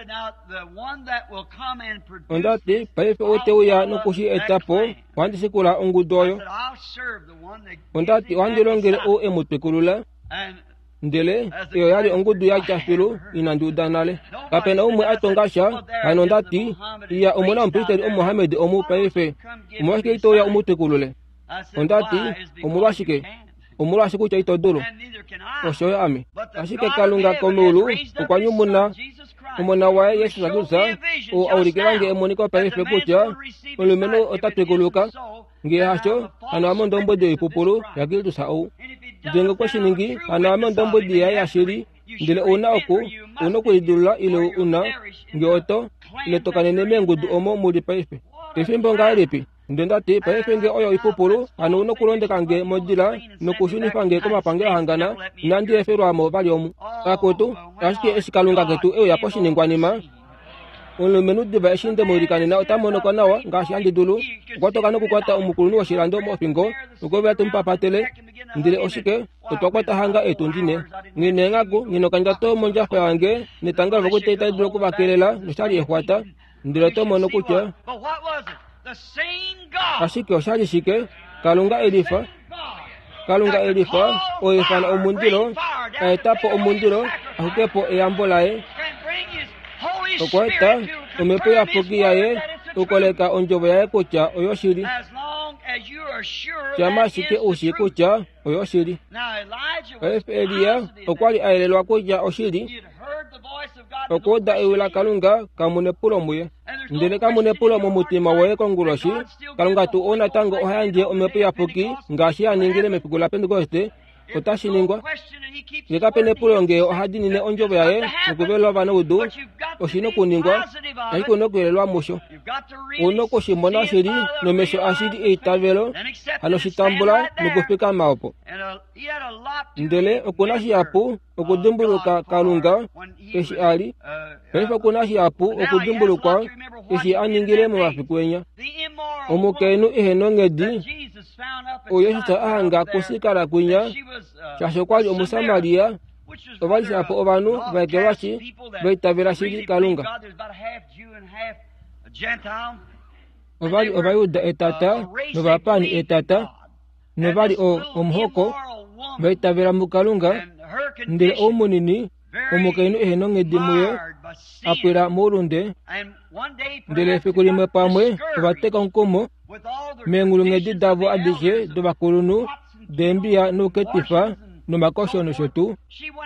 ondati paife oteuya nokushi etapo wandisikula ongudu oyo ondati wandilongele o emutwekulula ndele iyo yali ongudu ya jafilu inandiudanale kapena umwe atongasha hano ndati iya omuna ompriteli omuhamedi omu paife omwashike itoya omutwekulule ondati omulwashike omulwashi kutya itodulu oshoyo ami ashike kalunga komulu okwanyumuna omona waye yesu salusa o aurikelange emoniko paife kutya olumenu otatwekuluka nge hasho ano amo ndombodi ipupulu yakiltusa ou denge kweshiningi ano amo ndombodi yaye ashiri ndile una oku una okulidulula ile una nge oto ile tokanene mengudu omo muli paife efimbo ngaelipi ndendati paife nge oyo ipupulu ano uno kulondekange modila nokushunifange komapangela hangana nandi eferwamo vali omu akutu ashike eshikalunga ketu eyo yaposhiningwanima olumenu diva eshindemolikanina otamonoko nawa ngashi andidulu okwatoka nokukwata omukulunu woshilando mopingo ukovela tumpapatele ndile oshike otwakwata hanga etundine nginengaku nginokanja tomonjafa yange netangalo vokuteita idulu okuvakelela noshali ehwata ndile tomono kutya ashike oshali shike kalunga elifa kalunga elifa oefana omundilo aetapo omundilo ahukepo eyambo laye okweta omepo yapuki yaye ukoleka onjovo yaye kutya oyo shili chama shike ushi kutya oyo shili paife eliya okwali ayelelwa kutya oshili okuda iwila kalunga kamunepulo muye ndele kamunepulo mumutima woye konguloshi kalunga tu ona tango ohayandje omepo yapuki ngashi yaningile mepiko la pentekoste otashiningwa ngekapene pulonge ohadinine onjobo yaye nokubelwa bana udu oshino kuningwa ariko nokwelelwa musho uno kushimona shiri nomesho ashiri eitavelo hano shitambula nokufika maopo ndele okuna shiapu okudimbuluka kalunga eshi ali pefa kuna shiapu okudimbuluka eshi aningile mu mafikwenya omukenu iheno ngedi oyo shita ahanga kusikala kwinya shasho kwali omusamaliya obali shiapu obanu baikewashi baitavela shiri kalunga obali obayuda etata nobapani etata nobali omuhoko baitavela mu kalunga ndele omunini omukenu iheno ngedi muye akwila mulunde ndele fikulimwe pamwe obateka nkomo mengulu ngedi davo adishe dobakulunu dembia nuketifa nomakoshono shotu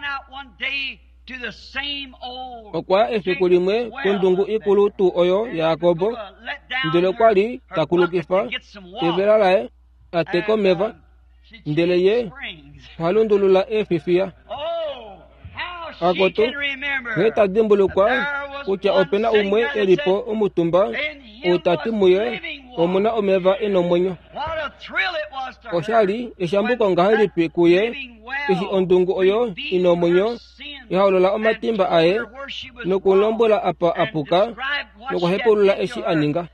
okwa efikulimwe kundungu ikulu tu oyo Yakobo ndele kwali takulukifa evelalae atekomeva ndele ye halundulula efifia akoto ngeta dimbulukwa kucha opena umwe elipo omutumba utatimuye omuna omeva enomwenyo oshali eshambuko ngahalipi kuye ishi ondungu oyo inomwenyo ihaulola omatimba aye nokulombola apa apuka nokuhepulula eshi aninga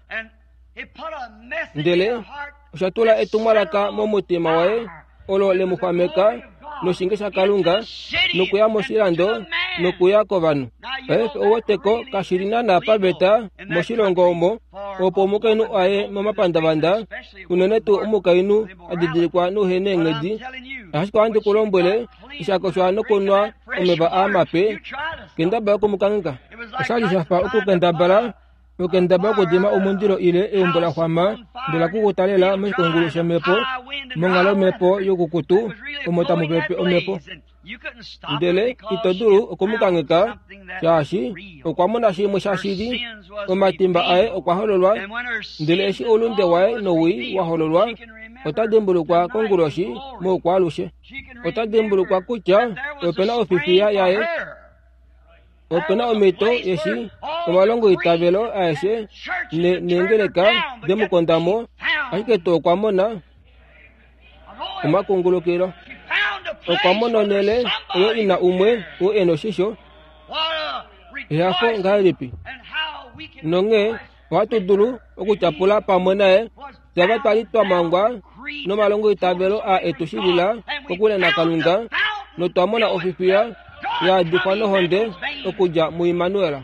ndele oshatula etumwalaka momutima waye olo lemuhwameka noshingesha kalunga nokuya moshilando nokuya kovanu efe owoteko kashirinana paveta moshilongo omo opo omukenu aye momapandabanda unene tu omukainu adidilikwa nuhene ngedi ashiko andi kulombwele ishakoshwa nokunwa omeva amape kendaba okumukanga oshali shafa okukendabala okendaba okudima omundilo ile eumbula hwama ndela kukutalela moshikongulu shemepo mongalo mepo yokukutu omota mupepe omepo ndele itodulu okumukangika shashi okwamona shimwe shashili omatimba aye okwahololwa ndele eshi ulunde waye nowi wahololwa otadimbulukwa konguloshi mokwalushe otadimbulukwa kutya opena ofifiya yaye opena omito yeshi omalongo itavelo aeshe nengeleka demukondamo ashike to okwamona omakungulukilo okwamononele oyo ina umwe o eno shisho ehafo ngahalipi nonge watudulu okuchapula pamwe naye zaba twali twamangwa nomalongo itavelo a etushilila okulena kalunga notwamona ofifiya ya dikwa nohonde okuja mu Imanuela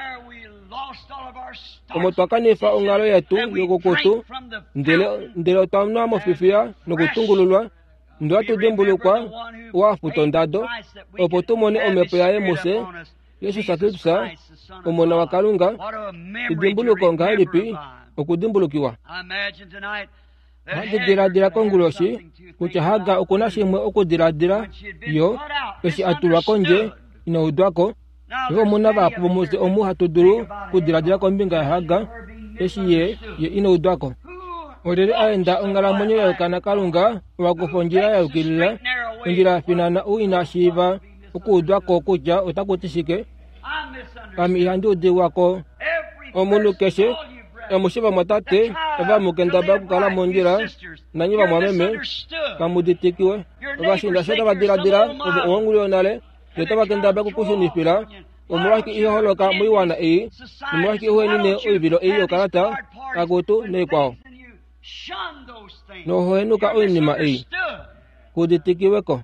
omo twakanifa ongalo yetu yokukutu ndele ndele otwamuna mofifiya nokutungululwa ndo atudimbulukwa wafuto ndado opo tumone omepo yaye muse Yesu sakristusa omona wa kalunga idimbuluko ngahalipi okudimbulukiwa hadidiladila konguloshi kutya haga okuna shimwe okudiladila yo eshi atulwa konje inoudwako yo omuna bapo muze omu hatudulu kudiladila kombinga ya haga eshi ye ye inoudwako olele aenda ongalamwenyo yayukana kalunga wakufa onjila yayukilila onjila finana u inashiva okuudwako kutya otakutishike kami ihandi udiwako omunu keshe emushiva mwatate eva mukendaba kukala monjila nanyi bamwameme kamuditikiwe bashinda shota badiladila obo owongulio nale yota bakendaba kukushinifila omulwaki iholoka muiwana iyi omulwaki ihuenine oivilo iyi yokalata kagutu neikwao nohohenuka oinima iyi kuditikiweko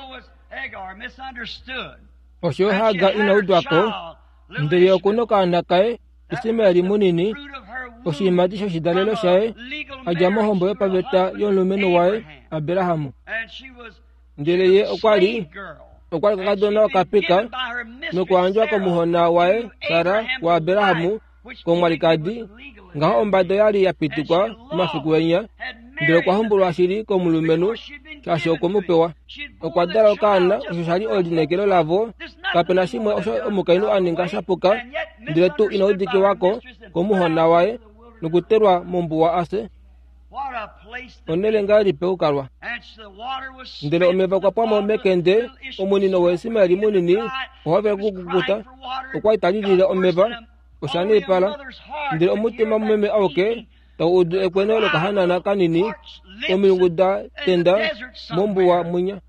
osho haga inaudwako ndele okuno kana kae isimeli munini oshimati sho shidalelo shaye aja mohombo yopaveta yolumeno waye Abelahamu ndele ye okwali okwali kakadona okapika nokwanjwa komuhona waye Sara wa Abelahamu komwalikadi ngaho ombado yali yapitikwa mafikwenya ndele kwahumbulwa shili komulumenu shashi okumupewa okwadala okana osho shali olinekelo lavo kapena shimwe osho omukainu aninga shapuka ndele tu inaudikiwako komuhona waye nokuterwa mombuwa ase What a place to onele ngari pe ukalwa And the water was ndele omeva kwa pamo mekende omunino wesima ali munini ohavela kukukuta okwa italilile omeva oshane ipala ndele omutima mumeme auke ta udu ekwenelo kahanana kanini omilunguda tenda mombuwa munya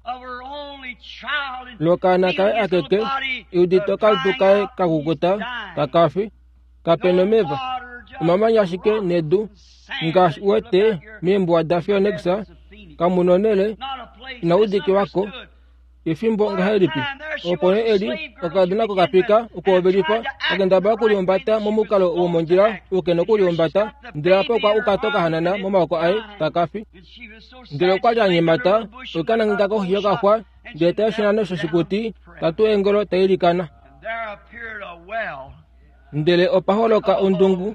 lokana kai akeke iudito kaltukai kakukuta kakafi kapenomeva umamanya shike nedu ngash wete miembwa dafio neksa kamunonele na udiki wako ifimbo ngahelipi opone eli okaduna kokapika ukobelipa agenda bakuli ombata momukalo womonjira ukeno kuli ombata ndilapo kwa ukatoka hanana momako ai takafi ndilo kwa janyimata ukana ngako hiyoka kwa ndeta shinano shikuti tatu engolo tailikana ndele opaholoka undungu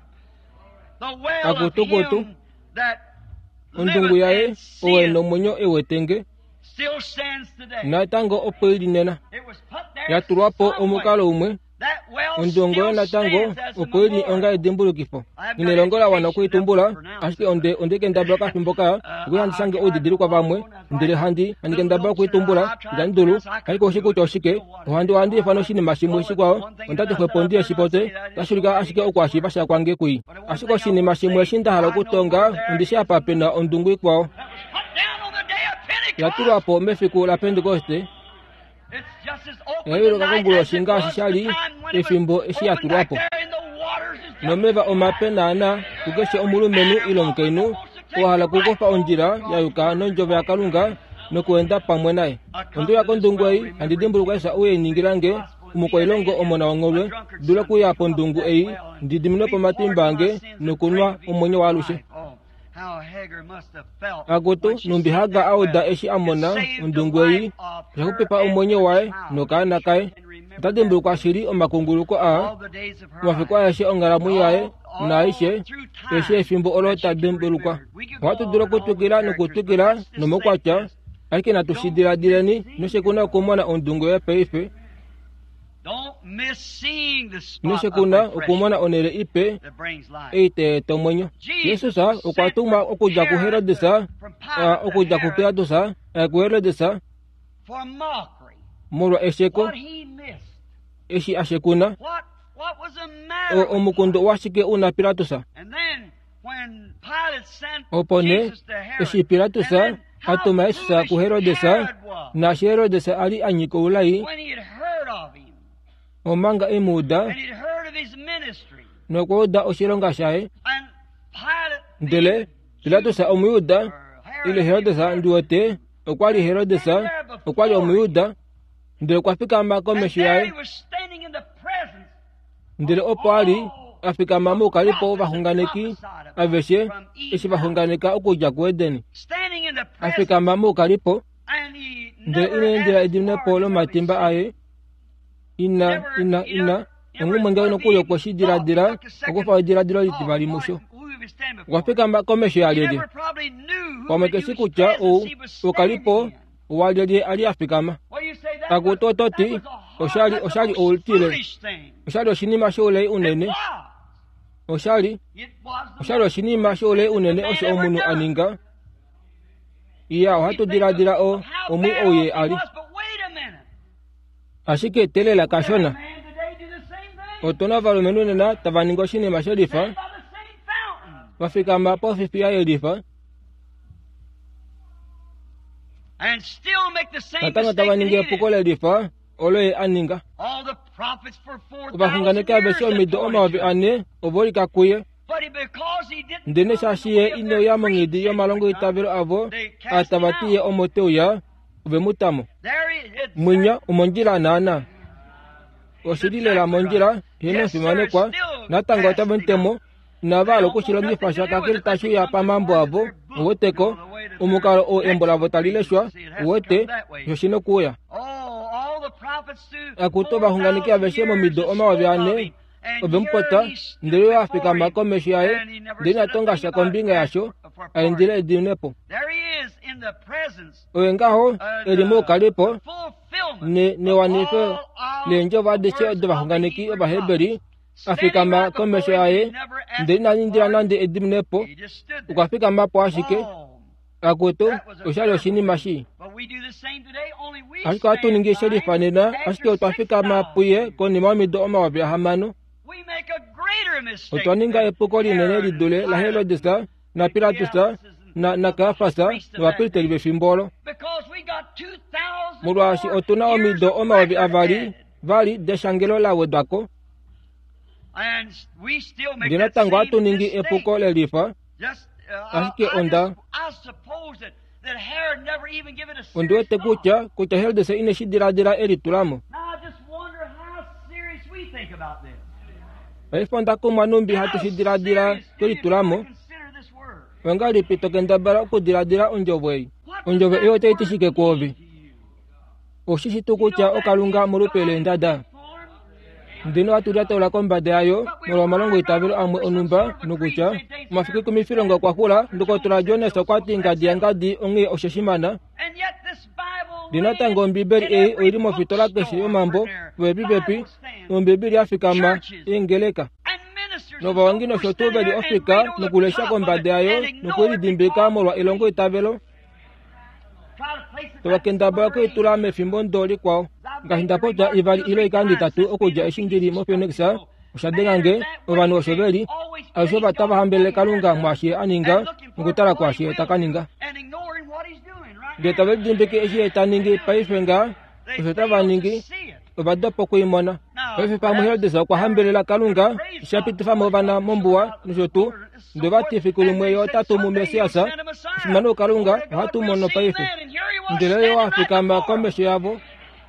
akutukutu undungu yaye oweno munyo ewetenge na tango opeli nena yatulwapo omukalo umwe undungu na tango opeli onga edimbulukifo inelongola wana kuitumbula ashike onde onde kenda bloka pimboka kuya sange odidiri kwa vamwe ndele handi andikenda bloka kuitumbula ngandulu kaliko shiku toshike handi handi fano shini mashimu shikwa ondate kwepondia shipote tashulika ashike okwashi basha kwange kui ashiko shini mashimu shinda hala kutonga undisha papena ondungu kwao yatulwapo mefiku la Pentecoste Eyo kakongulo shinga shishali efimbo eshiyatulwapo nomeva omapenana kukeshe omulumenu ilonkeinu ohala kukopa onjira yayuka nonjove yakalunga nokuenda pamwe naye ondo yakondungu eyi andidimbuluka esa uyeningilange umukoilongo omona wang'olwe dula kuyapo ndungu eyi ndidiminepo matimbange nokunwa omwenyo walushe agoto numbihaga auda eshi amona undungu eyi yakupepa omwenyo wae nokana kai tadimbuluka shiri omakunguluko a mafiko eshe ongaramu yae na ishe eshe efimbo olo tadimbuluka watu dula kutukila nokutukila nomokwacha ariki natushidila dileni noshekuna okumona ondungu ya peife nishekuna okumona onele ipe eite tomwenyo Yesu sa okwatuma okuja ku Herode sa okuja ku Pilato sa ku Herode sa molwa esheko eshi ashekuna omukundo washike una Pilato sa opone eshi Pilato sa atuma eshi sa ku Herode sa na Herode sa ali anyiko ulai omanga emuda nokoda oshilonga shaye ndele Pilato sa omuyuda ile Herode sa nduote okwali Herode sa okwali omuyuda ndele kwafika makomesho yaye ndele opali afika mamu kalipo bahunganeki aveshe ishi bahunganeka okuja ku Edeni afika mamu kalipo ndele ine ndila edimne polo matimba aye ina ina ina ngumwenga ino kuyo kwa shidiradira okufa diradira litibali musho wafika makomesho yalede wamekesi kucha o okalipo walede ali afikama agotototi oshali oshali oltile oshali oshinima shole unene oshali oshali oshinima shole unene osho omunu aninga iya hatu diradira o omwi oye ali ashike telela kashona otona valumenu nena tavaningo shini mashelifa wafika mapo fifi ya elifa natanga tavaninge pukole elifa oloye aninga vafunganeke abesho mido omawabi ane ovolika kuye ndene shashiye ine ya mongidi yo malongo itabiro avo atabatiye omoteo ya ubemutamo munya umonjira nana oshidile la monjira hino fimane kwa natanga tabentemo navalo kushilo mifasha kakili tashu ya pamambo avo uweteko umukalo o embola votalileshwa uwete yoshino kuya akuto bahunganiki aveshemo mido oma wavyane obempota ndele afika makomesho yae ndene atongasha kombinga yasho aendile edinepo oengaho elimo kalipo ne ne wanife lenjo vadeshe de bahunganiki baheberi afikama komesho yaye ndeli nalindila nande edimunepo ukafika po ashike agoto oshalo shini mashi ashika atuningi sherifa nena ashike utafika mapuye koni mamido oma wabia hamano utwaninga epuko linene lidule la Herodesa na Pilatusa na na Kafasa na wapilite libe fimbolo mulwashi otuna omido oma wabia avali vali deshangelo la wedako dina tango atuningi epuko lelifa ashike onda onduete kucha kucha Herodesa ine shidiradira eri tulamo Efonda kuma numbi hatu shidiradira eri tulamo wengali pito kendabara kudiradira onjovei onjove yote itishike kovi oshishi tukucha okalunga murupele ndada ndino aturiata ula kombade ayo mwa malongo itabiro amwe onumba nukucha mafiki kumifirongo kwa kula nduko tulajone sokwati ngadi ngadi ongi osheshimana dina tango mbiberi e oirimo fitola keshi mambo webi bepi mbibiri Afrika ingeleka nova wangino shotobe di Afrika nukulesha kombade ayo nukuri dimbika mwa ilongo itabelo towakenda bako itulame fimbo ndoli kwao ngahinda pota ivari ilo ikandi tatu okuja ishingiri mo Phoenix ushadengange obanu oshobeli ashoba taba hambele kalunga mwashi aninga ngutara kwashi takaninga getabe dimbeke eshi etaningi paifenga usotaba ningi obadopo kuimona efe pamu Herodesa kwa hambele la kalunga shapitifa mobana mombua nishotu ndobati fikulumwe yo tatu mu mesiasa simano kalunga hatu mono paife ndele yo Afrika makomesho yabo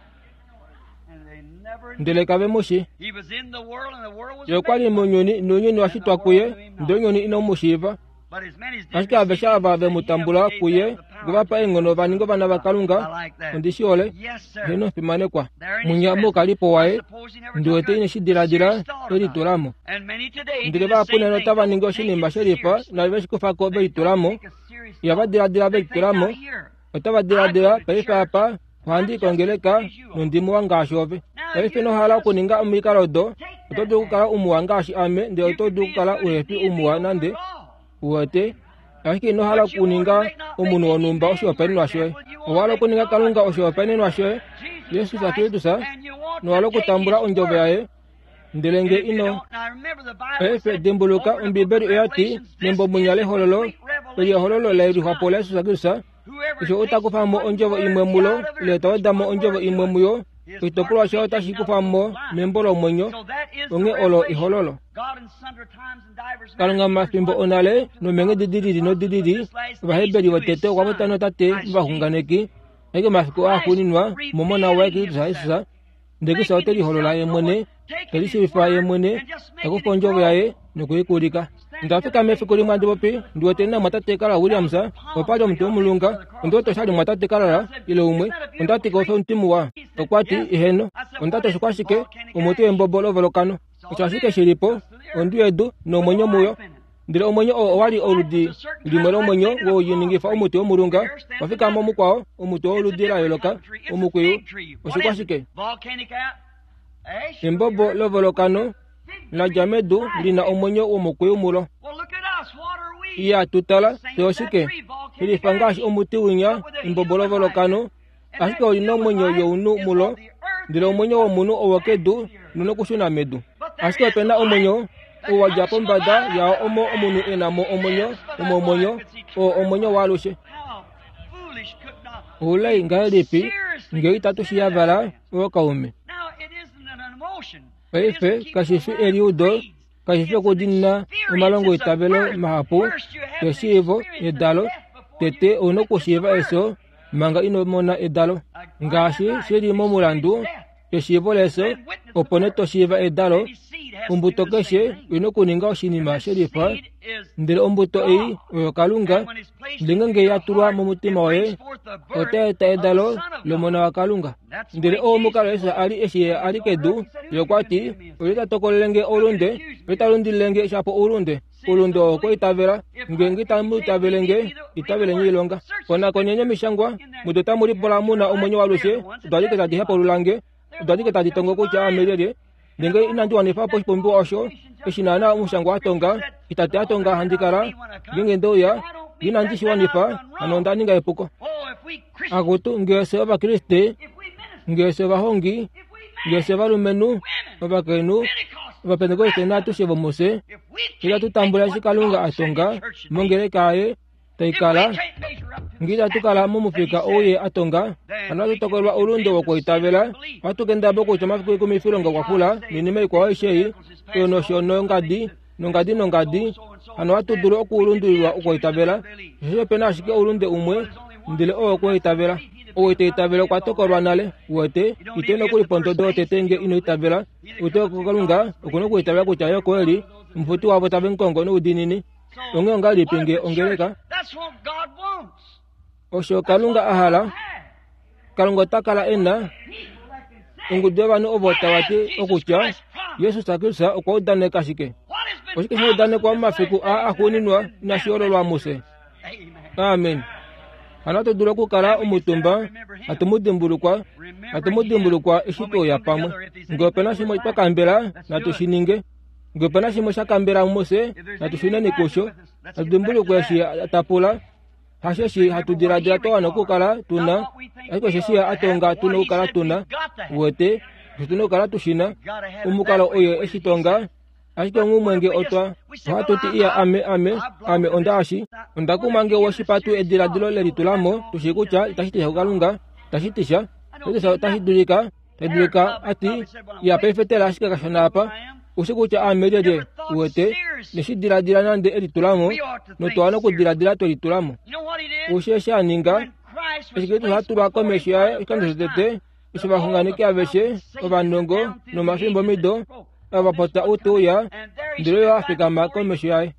ndele kabe mushi yo kwali munyoni nonyoni washitwa kuye ndonyoni ino mushiva ashika abesha babe mutambula kuye gubapa engono baningo bana bakalunga ndishole hino pimane kwa munyamo kalipo wae ndote ine shidiradira eri tulamo ndile bapune no tabaningo shini masherifa na beshi kufa ko be tulamo yabadiradira be tulamo otabadiradira paifa hapa handi kongeleka nundimu wangashove efe no hala kuninga umikalodo otodu kala umuwangashi ame nde otodu kala uhepi umuwa nande uwete ashiki no hala kuninga umunu onumba oshopeni nwashwe owalo kuninga kalunga oshopeni nwashwe Yesu sakitusa no walo kutambula onjove yae ndelenge ino efe dimbuluka umbiberi eyati nembo munyale hololo eli hololo leiru hapola Yesu sakitusa isho utakufamo onjovo imwe mulo leto damo onjovo imwe muyo itopulwa sho tashikufamo membolo mwenyo onge olo ihololo kalunga mafimbo onale no menge dididi no dididi bahebeli watete wabotano tate bahunganeki ege mafiko akuninwa momona waki tsaisa ndege sawteli holola yemone kelisi bifa yemone akufonjovo yae nokuikulika ndafika mefikoli mwandi bopi nduwetena matate kala Williamsa opado mtu mulunga ndoto shali matate kala ile umwe ndati ko fontimuwa okwati iheno ndato shikwashike umuti embobolo volokano uchashike shiripo onduedu no monyo muyo ndile omonyo owali oludi limero monyo wo yiningifa umuti omulunga wafika mo mukwao umuti oludira yoloka omukwiyo oshikwashike embobo lovolokano na jamedu lina omonyo omukwiyo mulo iya tutala teoshike ili fangashi omuti winya imbobolo volokano ashike olina omonyo younu mulo ndile omonyo womunu owokedu nuno kushuna medu ashike pena omonyo uwa japo mbada ya omo omunu enamo omonyo omo omonyo o omonyo walushe ulai ngalipi ngeitatu shiyavala wakaume efe kashifi eliudo kashifi kudina umalongo itabelo mahapu yoshivo edalo tete ono kushiva eso manga ino mona edalo ngashi shiri momulandu yoshivo leso oponeto shiva edalo umbuto keshe ino kuninga oshinima sherifa ndile ombuto ei oyokalunga ndinge yaturwa mumutima wae oteta edalo lomona wakalunga ndile omukalo esa ali eshe ali kedu yokwati oleta tokolenge olunde etalundilenge shapo ulunde ulundo ko itavera ngengi tamu itavelenge itavelenge ilonga kona konyenye mishangwa mudota muri bola muna omonyo walushe dalike tadi hapo lulange dalike tadi tongo ko cha amelele ndenge inandiwa nefapo chipombiwa osho eshinana umushango atonga itate atonga handikara ngenge ndoya inandishiwa nefa anonda ninga epuko akutu ngese abakriste ngese bahongi ngese balumenu babakenu bapentekoste natushe bomose ila tutambula shikalunga atonga mongere kaye taikala ngira tukala mumufika oye atonga ana tutokolwa ulundo wokoitabela watukenda boko chama ku mifironga kwakula ninime kwa ishei kono shono ngadi nongadi nongadi ana watuduro okulundulwa okoitabela je pena shike ulunde umwe ndile okoitabela oite itabela kwatokolwa nale wote iteno kuli ponto do tetenge ino itabela utoko kalunga ukono kuitabela kuchayo kweli mfuti wabo tabenkongo no udinini onge ongali penge ongeleka osho kalunga ahala kalunga takala ena ungudeba no obota wati okucha Yesu sakisa okodane kashike oshike hodane kwa mafiku a akuninwa na shoro lwa Mose. Amen. Anato dura kukala umutumba atumudimbulukwa atumudimbulukwa ishito ya pamwe ngopena shimo pakambela na tushininge ngopena shimo shakambela Mose na tushinane kosho atudimbulukwa shi atapula hasheshi hatudiradira to anokukala tuna ariko sheshi atonga tunokala tuna wote tunokala tushina umukala oyo eshitonga ashito ngumwenge otwa hatuti iya ame ame ame ondashi ondakumange washipatu ediradilo leritulamo tushikucha itashitisha kalunga tashitisha tesa tashidulika tedulika ati ya perfetela ashika kashonapa usikucha amedede wote nishidiradira nande eritulamo notwana kudiradira to eritulamo ushesha ninga ekitu hatula komesha ikandete ishibahunganike abeshe obanongo no mafimbo mido abapota utuya ndiro Afrika makomesha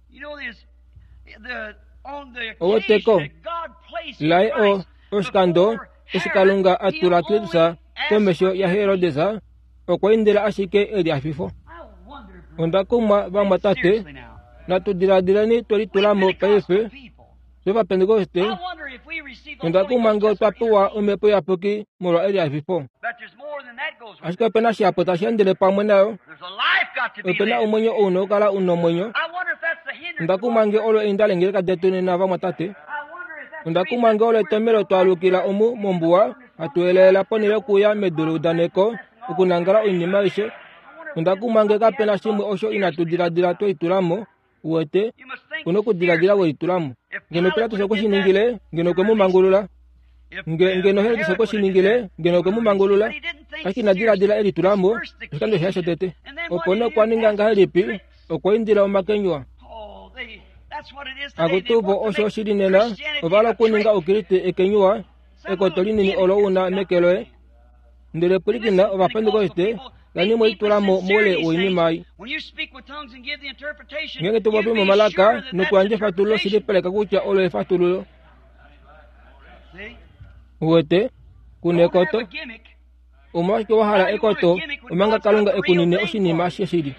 owoteko lai o oskando esikalunga atura kitsa komesho ya Herodesa okwendela ashike eri afifo ondakuma bamatate natudiradilani tolitulamo paife Sova Pentecoste ondakuma ngo twapuwa umepo ya poki moro eri afifo ashika pena shi apota shendele pamwe nayo opena umonyo uno kala uno monyo ndakumange olo indale ngeka detone na bamatate ndakumange olo temero twalukira umu mombuwa atuelela ponele kuya medulu daneko ukunangala unimaishe ndakumange kapena shimu osho inatudiradira to itulamo wote kuno kudiradira wo itulamo ngeno pela tusoko shiningile ngeno ko mumangulula nge ngeno hero tusoko shiningile ngeno ko mumangulula kaki nadiradira eri tulamo kando hesho tete opono kwaninga ngalipi okoindira omakenywa agutubo osho shirinena obala kuninga okirite ekenywa ekotolini ni olouna mekeloe ndele pulikina obapentekoste gani mo itulamo mole oinimai ngenge tubopi mo malaka nukwanje fatulo silipeleka kucha olo efatulo wote kunekoto umwaki wahala ekoto umanga kalunga ekunine oshinima sheshidi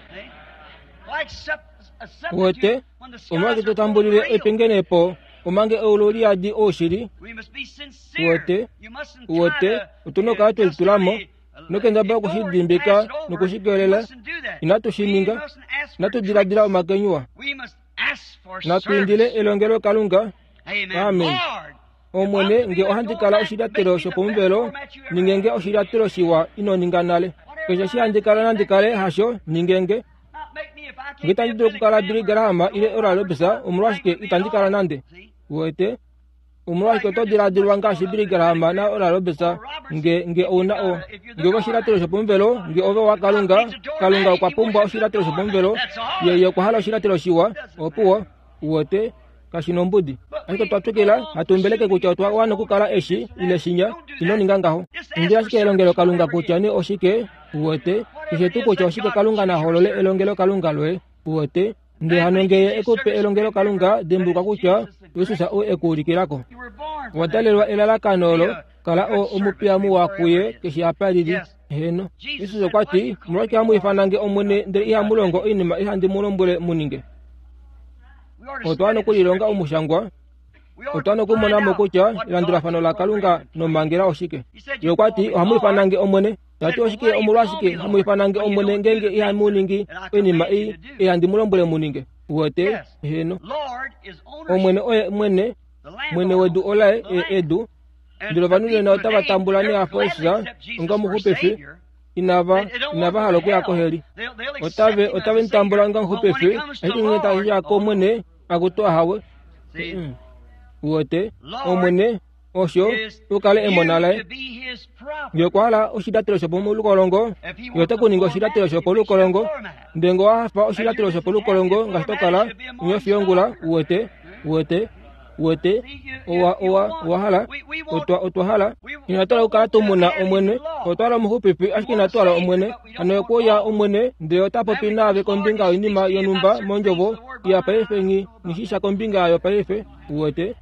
wote umwaki tutambulile epengenepo umange euloli adi oshiri wote wote utunoka atu elitulamo nokenda ba kushidimbika nukushikelela inatushininga natudiradira umakenywa natuindile elongelo kalunga. Amen. Omwene nge ohandikala oshidatero shopombelo ningenge oshidatero shiwa inoninganale kesha shihandikala nandikale hasho ningenge ngitandidro kukala diri garama ile oralo bisa umrwashike itandikala nande wote umrwashike to diradirwa ngashi diri garama na oralo bisa nge nge ona o nge oshidatero shopombelo nge ove wa kalunga kalunga kwa pumba oshidatero shopombelo yeye kwa hala oshidatero shiwa opuwa wote kashinombudi ariko twatukila atumbeleke kucha twa wana kukala eshi ile shinya inoninga ngaho ndia shike elongelo kalunga kucha ni oshike wote kishe tuko cha oshike kalunga na holole elongelo kalunga lwe wote ndi hanongeye ekope elongelo kalunga dembuka kucha Yesusa o ekurikirako wadalelwa elala kanolo kala o omupya mu wakuye kishe apalidi heno Yesusa kwati mulwaki amu ifanange omune nde iha mulongo inima iha ndi mulombole muninge otwano kulilonga umushangwa otwano kumona mokucha ilandura fano la kalunga no mangira oshike yokwati ohamu ifanange omwene tate oshike omulwashike hamuipanange omwene ngenge iha muningi enima i ihandi mulombole muninge wote heno omwene oye mwene mwene wedu olae e edu ndilo vanule na otavatambulani afoisa nga muhupefi inava inava haloku yako heli otave otave ntambula nga muhupefi ahiki ngeta yako mwene agutoa hawe wote omwene osho ukale emonalae ngyokwala oshidatelo shopo mulukolongo yote kuninga oshidatelo shopo lukolongo ndengo wahafa oshidatelo shopo lukolongo ngasitokala nyofyongula wote wote wote owa owa wahala otwa otwahala inatwala ukala tumuna omwene otwala muhupipi ashiki natwala omwene ano ya omwene ndio tapo pinave kombinga inima yonumba monjovo ya paefengi nishisha kombinga yo paefe wote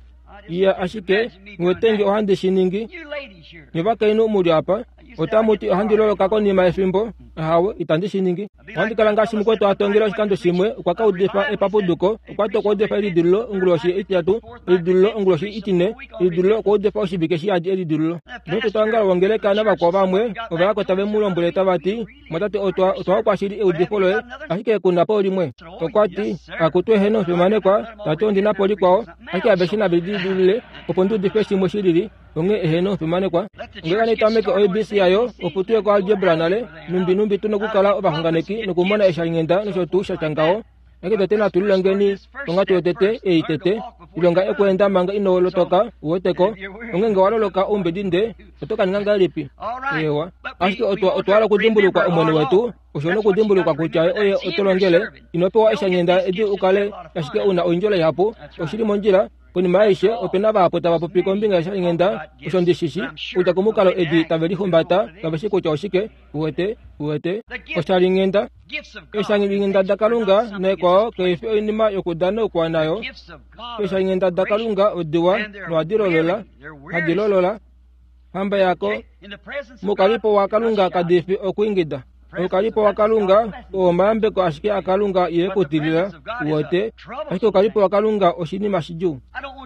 iya ashike ngwetenge ohande shiningi nibaka ino muri apa otamuti ohandi lolo kako nima efimbo hawe itandi shiningi ohandi kala ngashi mukweto atongera shikando shimwe kwaka udefa epapuduko kwato ko defa ridullo nguloshi itatu ridullo nguloshi itine ridullo ko defa oshibike shi adi ridullo ndo tanga wongele kana bakwa bamwe obaya ko tabe mulombole tabati motate otwa otwa kwa shiri eudefolo ashike kuna poli mwe okwati akutwe heno femane kwa tato ndina poli kwao ashike abeshina bidile opondu defeshi moshiriri onge heno femane kwa ngeka ni tameke obc ayo oputwe kwa algebra nale numbi numbi tuno kukala obahanganeki nukumona eshangenda noshotu shachangao eke tena tulangeni onga tuotete eitete ilonga ekwenda manga inolo toka woteko onge ngawalo loka umbedinde otoka nganga lipi ewa ashike otwa otwala kudimbuluka omwene wetu oshono kudimbuluka kuchaye oye otolongele inopewa eshangenda edi ukale ashike una onjola yapo oshiri monjira kuni maishe opena bapo tabapo pikombinga eshangenda oshondishishi utakumukalo edi tabeli humbata tabeshi kucha oshike uwete uwete oshalingenda eshangenda dakalunga neko keife inima yokudana kwa nayo eshangenda dakalunga odiwa no adirolola adilolola hamba yako mukalipo wakalunga kadifi okuingida ukalipo wakalunga omambe ko ashike akalunga yekutilira wote ashike ukalipo wakalunga oshinima shiju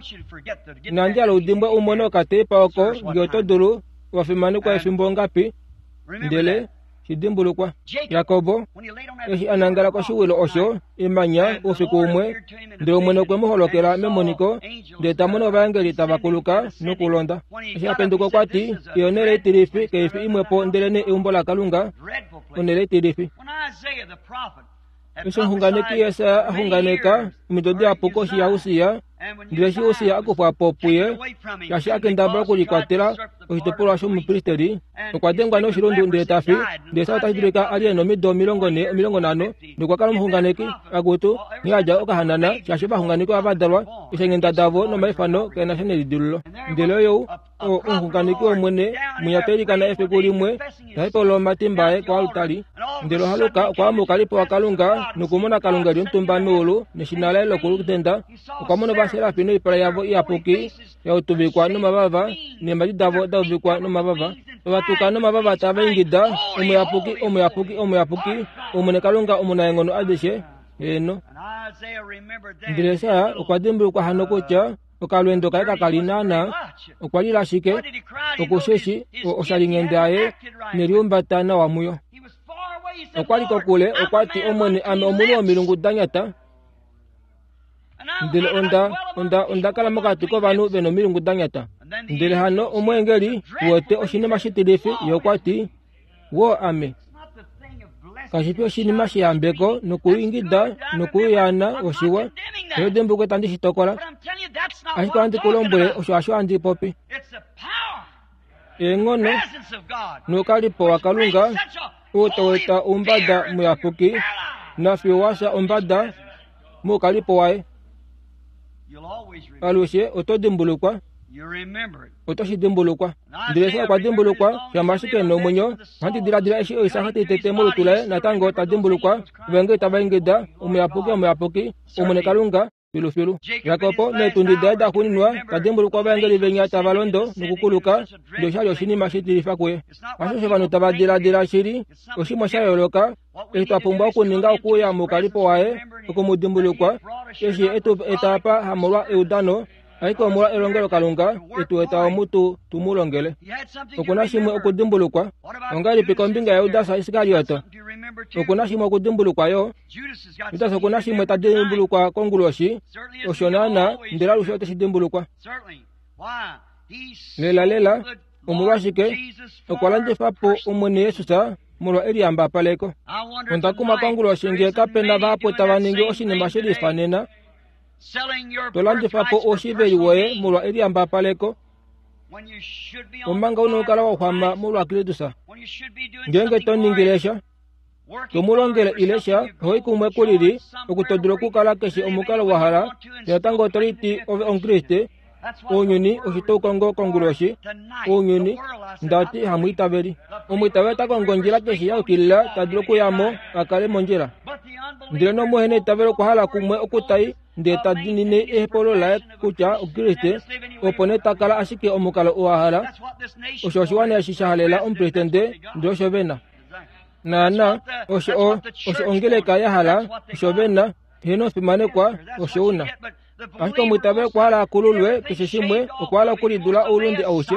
nanjalo udimbwe umono katepa oko gyotodulu wafimani kwa efimbo ngapi ndele shidimbulukwa Yakobo ehi anangala kwa shiwilo osho imanya ufiku umwe ndi umwene kwe muholokela memoniko ndi tamono bangeli tabakuluka nukulonda ehi apenduko kwati ionele itirifi keifi imwepo ndelene iumbola kalunga onele itirifi Iso hunganeki yesa hunganeka mitodi apuko shi yahusia ndireshi usia akufa popuye yashi akendabra kulikwatela ohitopolo asho mupristeri okwatengwa no shirundu ndetafi ndesa utahidrika alieno mido milongo ne milongo nano ndikwakala muhunganeki agutu ni aja okahanana yashi bahunganeko abadalwa isengenda davo no maifano kena shene lidullo ndelo yo ohunganeki omwene muyateli kana efe kulimwe taipolo matimbae kwa altari ndelo haluka kwa mukalipo wakalunga nukumona kalunga lyontumba nulu nishinala elo kulutenda ukamona basera pino ipala yavo iapuki ya utubikwa no mabava ni majidavo da ubikwa no mabava watuka no mabava tabaingida umuyapuki umuyapuki umuyapuki umune kalunga umuna ngono adeshe eno ndiresa ukwadimbu kwa hanokocha ukalwendo kaika kalinana ukwalila shike ukusheshi oshalingendaye niliumbatana wa muyo okwaliko kule okwati omwene ame omunu wa milungu danyata ndile onda onda onda kala makati ko banu beno milungu danyata ndile hano omwengeli wote oshinema shitilifi yokwati wo ame kashipyo shinima shiyambeko nukuingida nukuyana oshiwa yodembuke tandi shitokola ashiko andi kulombwe osho asho andi popi engono nukalipo wakalunga utaweta umbada muyapuki na fiwasha umbada mukalipo wae alushe otodimbulukwa otoshidhimbulukwa ndiresa kwa dhimbulukwa shamashike no munyo hanti dira dira eshi oisa hati tete mulutule natango tadimbulukwa wenge tabaingida umuyapuki umuyapuki umune kalunga filu filu Yakobo netundi dada kuninwa tadimbulukwa wenge livenya tabalondo nukukuluka ndoshali oshini mashitilifa kwe asho shevanu tabadira dira shiri oshimo shayoloka etapumba kuninga ukuya mukalipo wae okumudimbulukwa eshi etu etapa hamulwa eudano aiko mula elongelo kalunga etueta omutu tumulongele okuna shimwe okudimbulukwa ongali pikombinga ya Yudasa Isikariota okuna shimwe okudimbulukwa yo Yudasa okuna shimwe tadimbulukwa konguloshi oshonana ndela lusho teshidimbulukwa lela lela omulwashike okwalandifapo umwene Yesusa mulwa eliyamba paleko ontakuma konguloshi nge kapena vapo tavaningi oshinima shilifanena tolandifapo oshiveli woye mulwa eliyamba paleko omanga unokala wahwama mulwa Kristusa ngenge toningilesha tomulongele ilesha hoi kumwe kulili okutodula okukala keshi omukalo wahala yatango otoliti ove onkriste onyuni oshitukongo konguloshi onyuni ndati hamwitabeli omwitabeli takongo njila keshi yaukilila tadula okuyamo akale monjila ndile nomuhene itabeli okuhala kumwe okutai nde tadinine ehepolola kutya okriste opo ne takala ashike omukalo owahala osho oshiwana yashishahalela omupretende ndi osho vena nana osho osho ongeleka yahala osho vena heno fimanekwa osho una ashike omwitabeli kuhala akululwe keshi shimwe okuhala okulidula ulundi aushe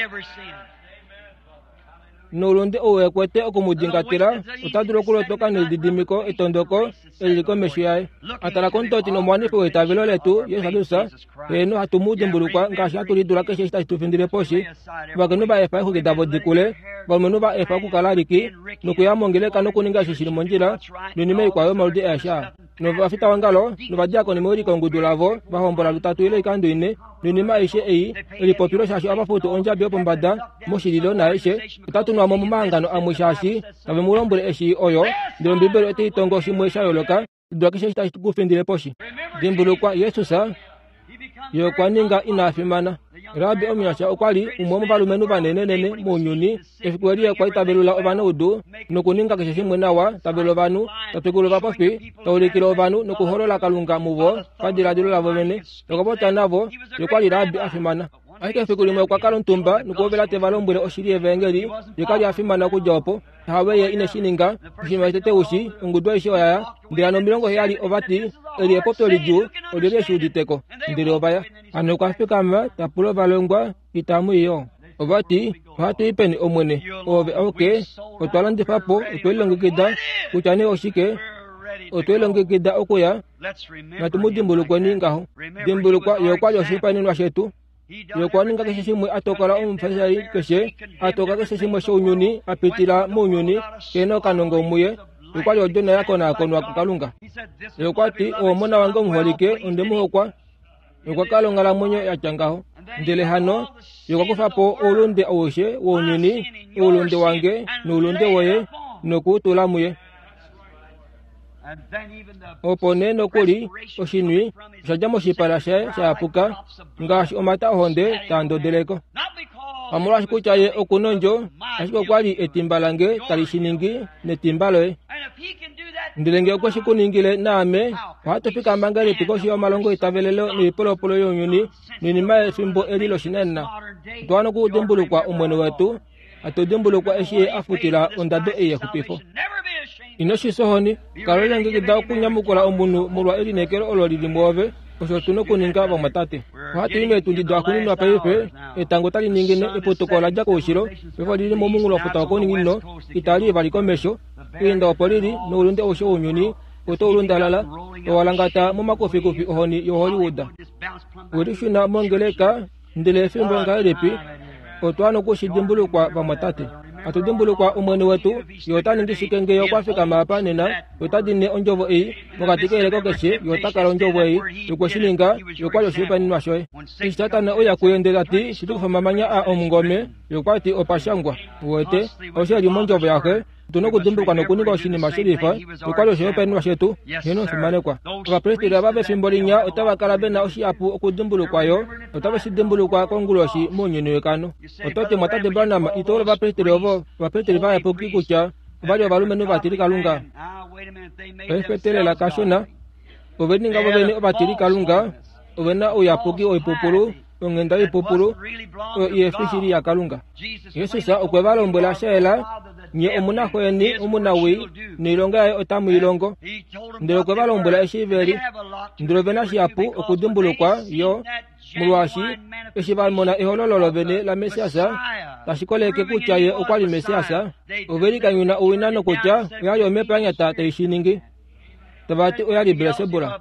nolundi owekwete okumudingatila otadula okulotoka nelididimiko etondoko eliliko mesho yaye atala kontoti nomwanifu wetabelo letu Yesu Kristo eno hatumudimbulukwa ngashi hatulidula keshe shitashitufindile poshi bakenu baefa kugidabo dikule balumenu baefa kukalaliki nokuyamongeleka nokuninga shishili monjila nunime ikwayo maludi esha novafita wangalo novadiakoni meuriko ngudulavo bahombola lutatu ile ikandu ine nunima ishe eyi elipopilo shashi abafutu onjabi opombada moshililo na ishe utatunwa mo mumangano amwishashi nabe mulombule eshi oyo ndilo mbibelo eti itongo shimwe shayoloka dwakishe shitakufindile poshi dimbulukwa Yesusa yokwaninga inafimana rabi omyasha okwali umwomo balumenu banenenene munyuni efikweliye kwa itabelula obana udu nokuninga keshe shimwe nawa tabelo banu tatwekulo bapofi taulikilo obanu nokuholola kalunga mubo kadiladilo lavo bene nokobota navo yokwali rabi afimana aike fikulimwe kwa kalontumba nukubela te balombule oshili evangeli yekali afimana kujopo haweye ine shininga ushima itete ushi ungudwa ishi oyaya ndilano milongo yali ovati eli epopo liju olili eshuditeko ndili obaya ano kwa fikama tapulo balongwa itamu iyo ovati watu ipeni omwene ove oke otwalandifapo otwelongekida kuchane oshike otwelongekida okuya natumudimbulukwa ningaho dimbulukwa yokwali oshipaninwa shetu yokwaninga keshe shimwe atokola omufasari keshe atoka keshe shimwe shounyuni apitila munyuni keno kanongo muye yokwali ojona yakona akonwa kukalunga yokwati omona wange omuholike ondemuhokwa yokwakalongala mwenyo yachangaho ndele hano yokwakufapo ulunde awoshe wonyuni ulunde wange nulunde woye nokutula muye opo neno kuli oshinwi shajamo shipala she shapuka ngashi omata ohonde tandodeleko amulashi kuchaye okunonjo ashiko kwali etimbalange talishiningi netimbaloe ndilenge okweshi kuningile name watofika mangari pikoshi omalongo itavelelo nipolopolo yonyuni ninima efimbo elilo shinena twano kudimbulukwa umwene wetu atodimbulukwa eshiye afutila ondado eye kupifo inoshisohoni kalolenge kida okunyamukula omunu mulwa elinekelo ololili mwove osho tuno kuninga bamatate watu ime tundidwa kuninwa paife etango tali ningine epotokola jako ushiro befo lili momungulo futa koningino itali baliko mesho inda opolili nulunde osho unyuni oto ulundalala owalangata mumakofi kofi ohoni yo Hollywood urishuna mongeleka ndele fimbo ngalepi otwano kushidimbulukwa bamatate atudimbulukwa umwene wetu yotani ndishikenge yokwafika mapa nena yotadine onjovo eyi mukatikeleko keshe yotakala onjovo eyi yokweshilinga yokwali oshipaninwa shoye ishitatana oya kuyendela ti shitukufamamanya a omungome yokwati opashangwa wete osheli monjovo yake tuno kudimbulukwa nokuninga oshinima shilifa yokwali oshipaninwa shetu heno fimanekwa abaprestili ababe fimbolinya otabakala bena oshiapu okudimbulukwayo otabeshidimbulukwa konguloshi munyuni wekano otote mwatate Branham itolo baprestili ovo baprestili bayapoki kucha bali obalumenu batili kalunga efetelela kashona obeninga bobeni obatili kalunga obena oyapoki oipupulu ongenda ipupulu yefishiri ya kalunga Yesusa okwebalombwela shela nye omuna hweni omuna wi nilonga yae otamu ilongo ndilo kwebalombwela eshiveli ndilo bena shiapu okudimbulukwa yo mulwashi eshibalmona eholololo bene la mesiasa tashikoleke kuchaye okwali mesiasa overi kanyuna uwinano kucha uyali omepanya tata ishiningi tabati uyali Beelzebula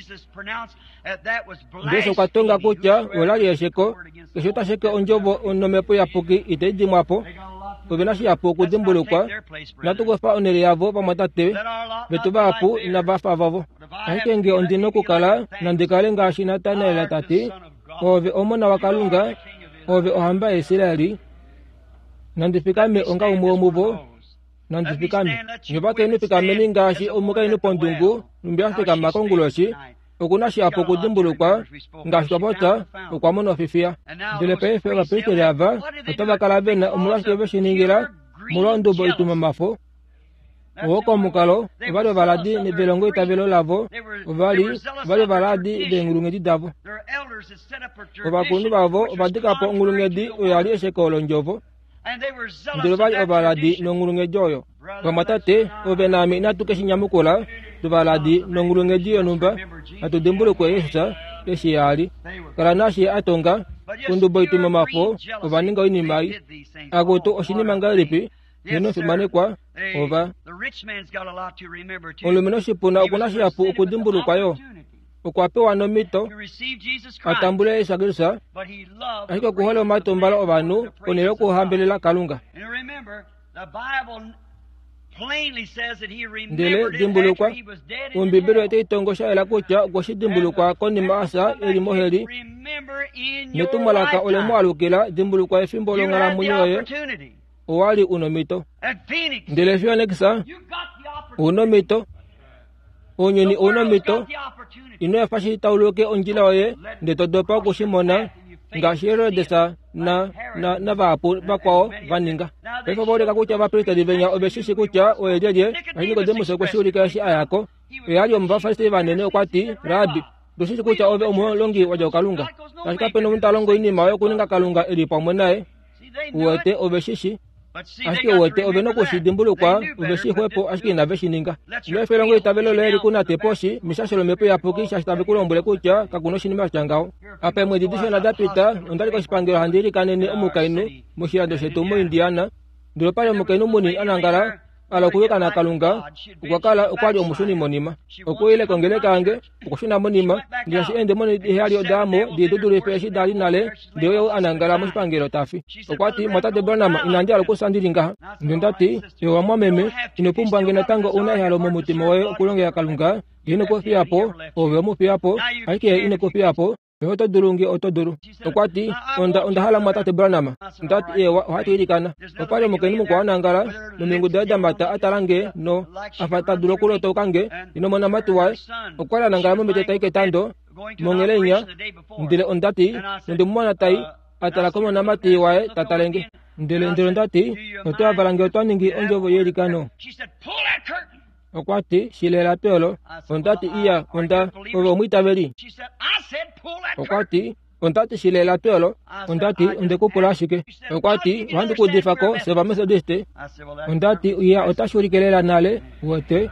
ndeso katonga kucha ulali esheko keshota sheke onjobo onomepo yapuki iteji mwapo obenashi yapo kudimbulukwa natukofa onere yavo pamatate betubapu na bafa vavo ahikenge ondino kukala nandikale ngashi Natanela tati ove omona wakalunga ove ohamba Isiraeli nandifikame onga umuomubo nandifikame nyobate nufikame ningashi omuka inu pondungu numbiafika makonguloshi okunashi apo kudimbulukwa ngashi tobota okwamono ofifia dilepefe wapite lyava otobakala bena omulashi beshiningira mulondubo ituma mafo owoko mukalo obali obaladi ni belongo itabelo lavo obali obali baladi bengulungedi davo obakunu bavo obadikapo ngulungedi oyali eshekolo njovo ndilo bali obaladi nongulungedi oyo wamatate obenami natukeshinyamukula tubaladi nongulungedi onumba atudimbulukwe Yesusa eshiyali kala nashi atonga kundubo ituma mafo obaninga oinimai agoto oshinimanga lipi nino fimanekwa ova olumino shipuna okunashi yapu okudimbulukwayo okwapewa nomito atambule esagirisa ahiko kuhole omatombala obanu onele okuhambelela Kalunga ndele dimbulukwa umbibiro ete itongosha ela kucha goshi-dimbulukwa konima asa elimoheli netumalaka olemo alukila dimbulukwa efimbo ngala munyoye owali unomito ndele fionekisa unomito onyoni unomito ino yafashi tauluke onjila oye ndetodopa kushimona ngashi Herodesa na na na vapu bakwao vaninga efo boleka kucha vaprista divenya obeshishi kucha oyejeje ahini kodemuso kweshulika shi ayako eyali omuvafarisi vanene okwati rabi doshishi kucha ove omulongi waja Kalunga ashikapeno muntalongo inima yo kuninga Kalunga eli pamwe naye uwete obeshishi ashiki uwete ove nokushidimbulukwa obeshihwepo ashiki naveshininga nefelongo itabelo leri kuna teposhi mishashelo mepo yapuki shashitabe kulombule kucha kakuno shinima changao apa mwedidisho na dapita ondaliko shipangelo handiri kanene omukainu mushirando shetu mu Indiana ndilo pale omukainu muni anangala ala kuweka na Kalunga ukwakala ukwali omushuni monima okuile kongele kange ukushuna monima ndiyashi ende moni dihali odamo didudule peshi dali nale ndiyo anangala mushipangelo tafi okwati Matate Branham inanjala kusandiringa ndindati ewa mwameme inopumbange na tango unayalo mumutima wae okulongela Kalunga ino kofi yapo ove omufi yapo aike ino kofi yapo Yoto durungi otoduru okwati onda onda hala Matate Branham ndati ewa hati ilikana opale mukeni mukwanangala numingu dada mata atalange no afata duro kulo tokange ino mona matuwa okwala nangala mumete taike tando mongelenya ndile ondati ndi mwana tai atala komo na mati wae tatalenge ndile ndile ndati oto avalange otoningi onjovo yelikano okwati shilela pelo ondati iya onda ovo mwitabeli okwati ondati shilela pelo ondati onde kupulashike okwati wandi kudifako seba Methodiste ondati iya otashurikelela nale wote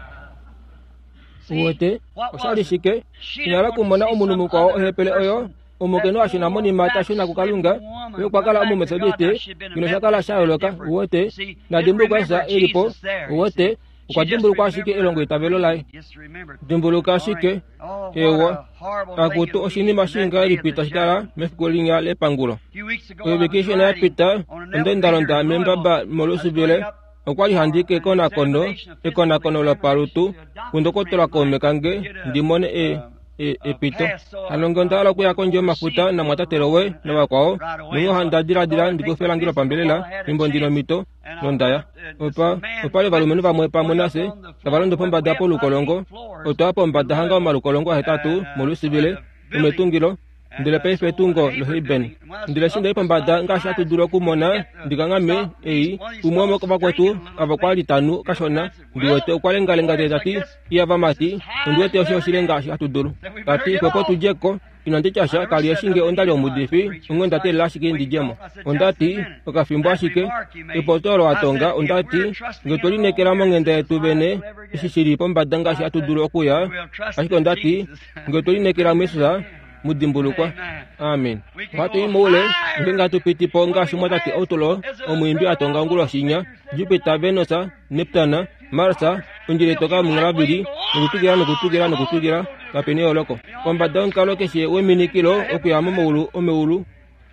wote oshalishike inala kumona omununu kwao ohepele oyo omukeno ashina monima tashuna kukalunga yo kwakala omu Methodiste kino shakala shayoloka wote na dimbuka sa ilipo wote kwa dimbuluka shike elongo itabelo lai dimbuluka shike ewa akuto oshini mashinga ripita shitara mefikulinga le pangulo vacation ya pita ndendalonda membaba molusubile okwali handike kona kono ekona kono la parutu kundokotola komekange ndimone e e epito alongonda kuya konjo mafuta na mwatatelowe na wakwao niyo handa dira dira ndikofela ngiro pambelela nimbo ndino mito nondaya opa opale valumenu vamwe pamonase tavalondo pomba dapo lukolongo otoapo mbada hanga malukolongo hetatu molusibile umetungilo ndile pefe tungo lohiben ndile shinda ipo mbada ngasha tuduro kumona ndikangame ei umomo kwa kwetu avakwali tanu kashona ndiwete okwalenga lenga tati iya vamati ndiwete osho shilenga sha tuduru tati popo tujeko inandichasha kali shinge ondali omudifi ngonda te lashike ndijemo ondati okafimbwa shike ipotoro atonga ondati ngotoli kera mongende tubene ishishiri pomba danga sha tuduru okuya ashiko ondati ngotoli nekera mesa mudimbulukwa. Amen. Watu imole ngenga tupiti ponga shumata ti autolo omwimbi atonga ngulo shinya Jupiter Venosa Neptuna Marsa unjire toka mungrabiri nukutugira nukutugira nukutugira kapeni oloko komba donka loke she weminikilo okuyama mulu omewulu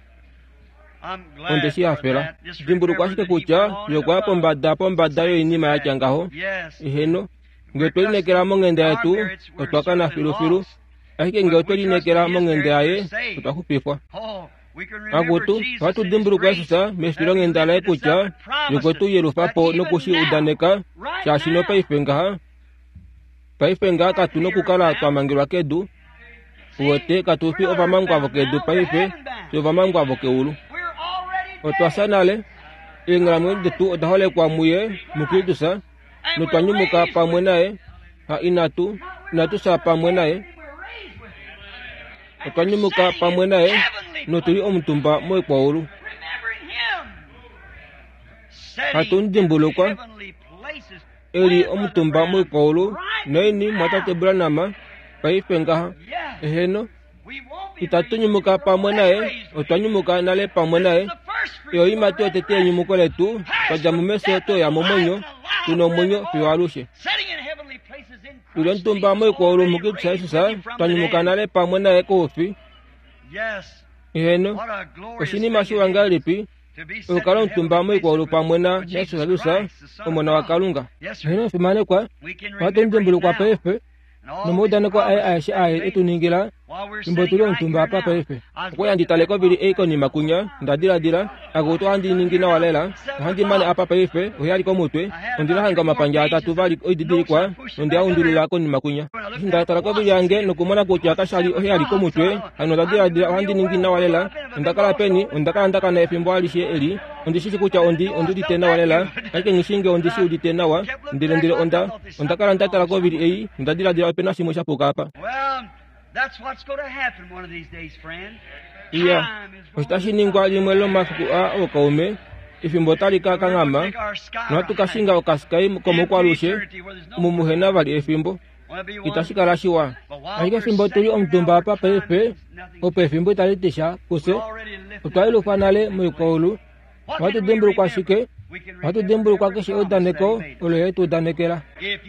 onde si afela dimbulukwa shike kucha yokwa pombada pombada yo inima ya changaho iheno ngetwelinekera mongende yetu otwakana filufilu ahike ngetwelinekera mongende aye otwakupifwa agutu watu dimbulukwa sisa mesfilo ngendala ekucha yokotu yelufapo nokushi udaneka shashino paifenga paifenga katuno kukala twamangilwa kedu wote katufi ovamangwavo kedu paife tovamangwavo keulu otwasanale ingramwende tu odahole kwa muye mukitusa notwanyumuka pamwe naye ha inatu inatusa pamwe naye otwanyumuka pamwe naye notuli omutumba moyo kwaulu hatundimbulukwa eli omutumba moyo kwaulu naini mwatate Branham paifengaha eheno itatunyumuka pamwe naye otwanyumuka nale pamwe naye iyo imati otete nyumuko letu twaja mumeso to ya momonyo tuno monyo fiwalushe ilo ntumba moyo kwaulu mukitusa Yesusa twanyumuka nale pamwe naye kofi iheno oshini mashiwanga lipi ukala ntumba moyo kwaulu pamwe na Yesusa lusa omona wakalunga iheno fimane kwa watu ndimbulukwa pefe nomudane kwa ai aishi ai etuningila imbotuli ontumba apa pefe kwa yanditaleko bili eiko ni makunya ndadira dira agoto andi ningina walela handi mane apa pefe oyali ko mutwe ondira hanga mapanja atatu bali oididiri kwa ondia undulula ko ni makunya ndataleko bili yange nokumona kucha kashali oyali ko mutwe ano ndadira dira handi ningina walela ndakala peni ndakala ndaka na efimbo alishe eli ondishisi kucha ondi ondudi tena walela ake ngishinge ondishi udi tena wa ndire ndire onda ondakala ndatala ko bili ei ndadira dira pena shimo shapuka apa. That's what's going to happen one of these days, friend. Iya, ustashi ningwa limwelo masuku a okaume, ifimbotali kaka ngama, nwatu kashinga okaskai komo kwa lushe, mumuhena vali efimbo, itashika rashiwa. Aike fimbo tuli omtumba apa pefe, ope fimbo italitisha, kuse, utailu fanale mwikaulu, watu dimbulu kwa shike, watu dimbulu kwa kishi udaneko, ule tu danekela.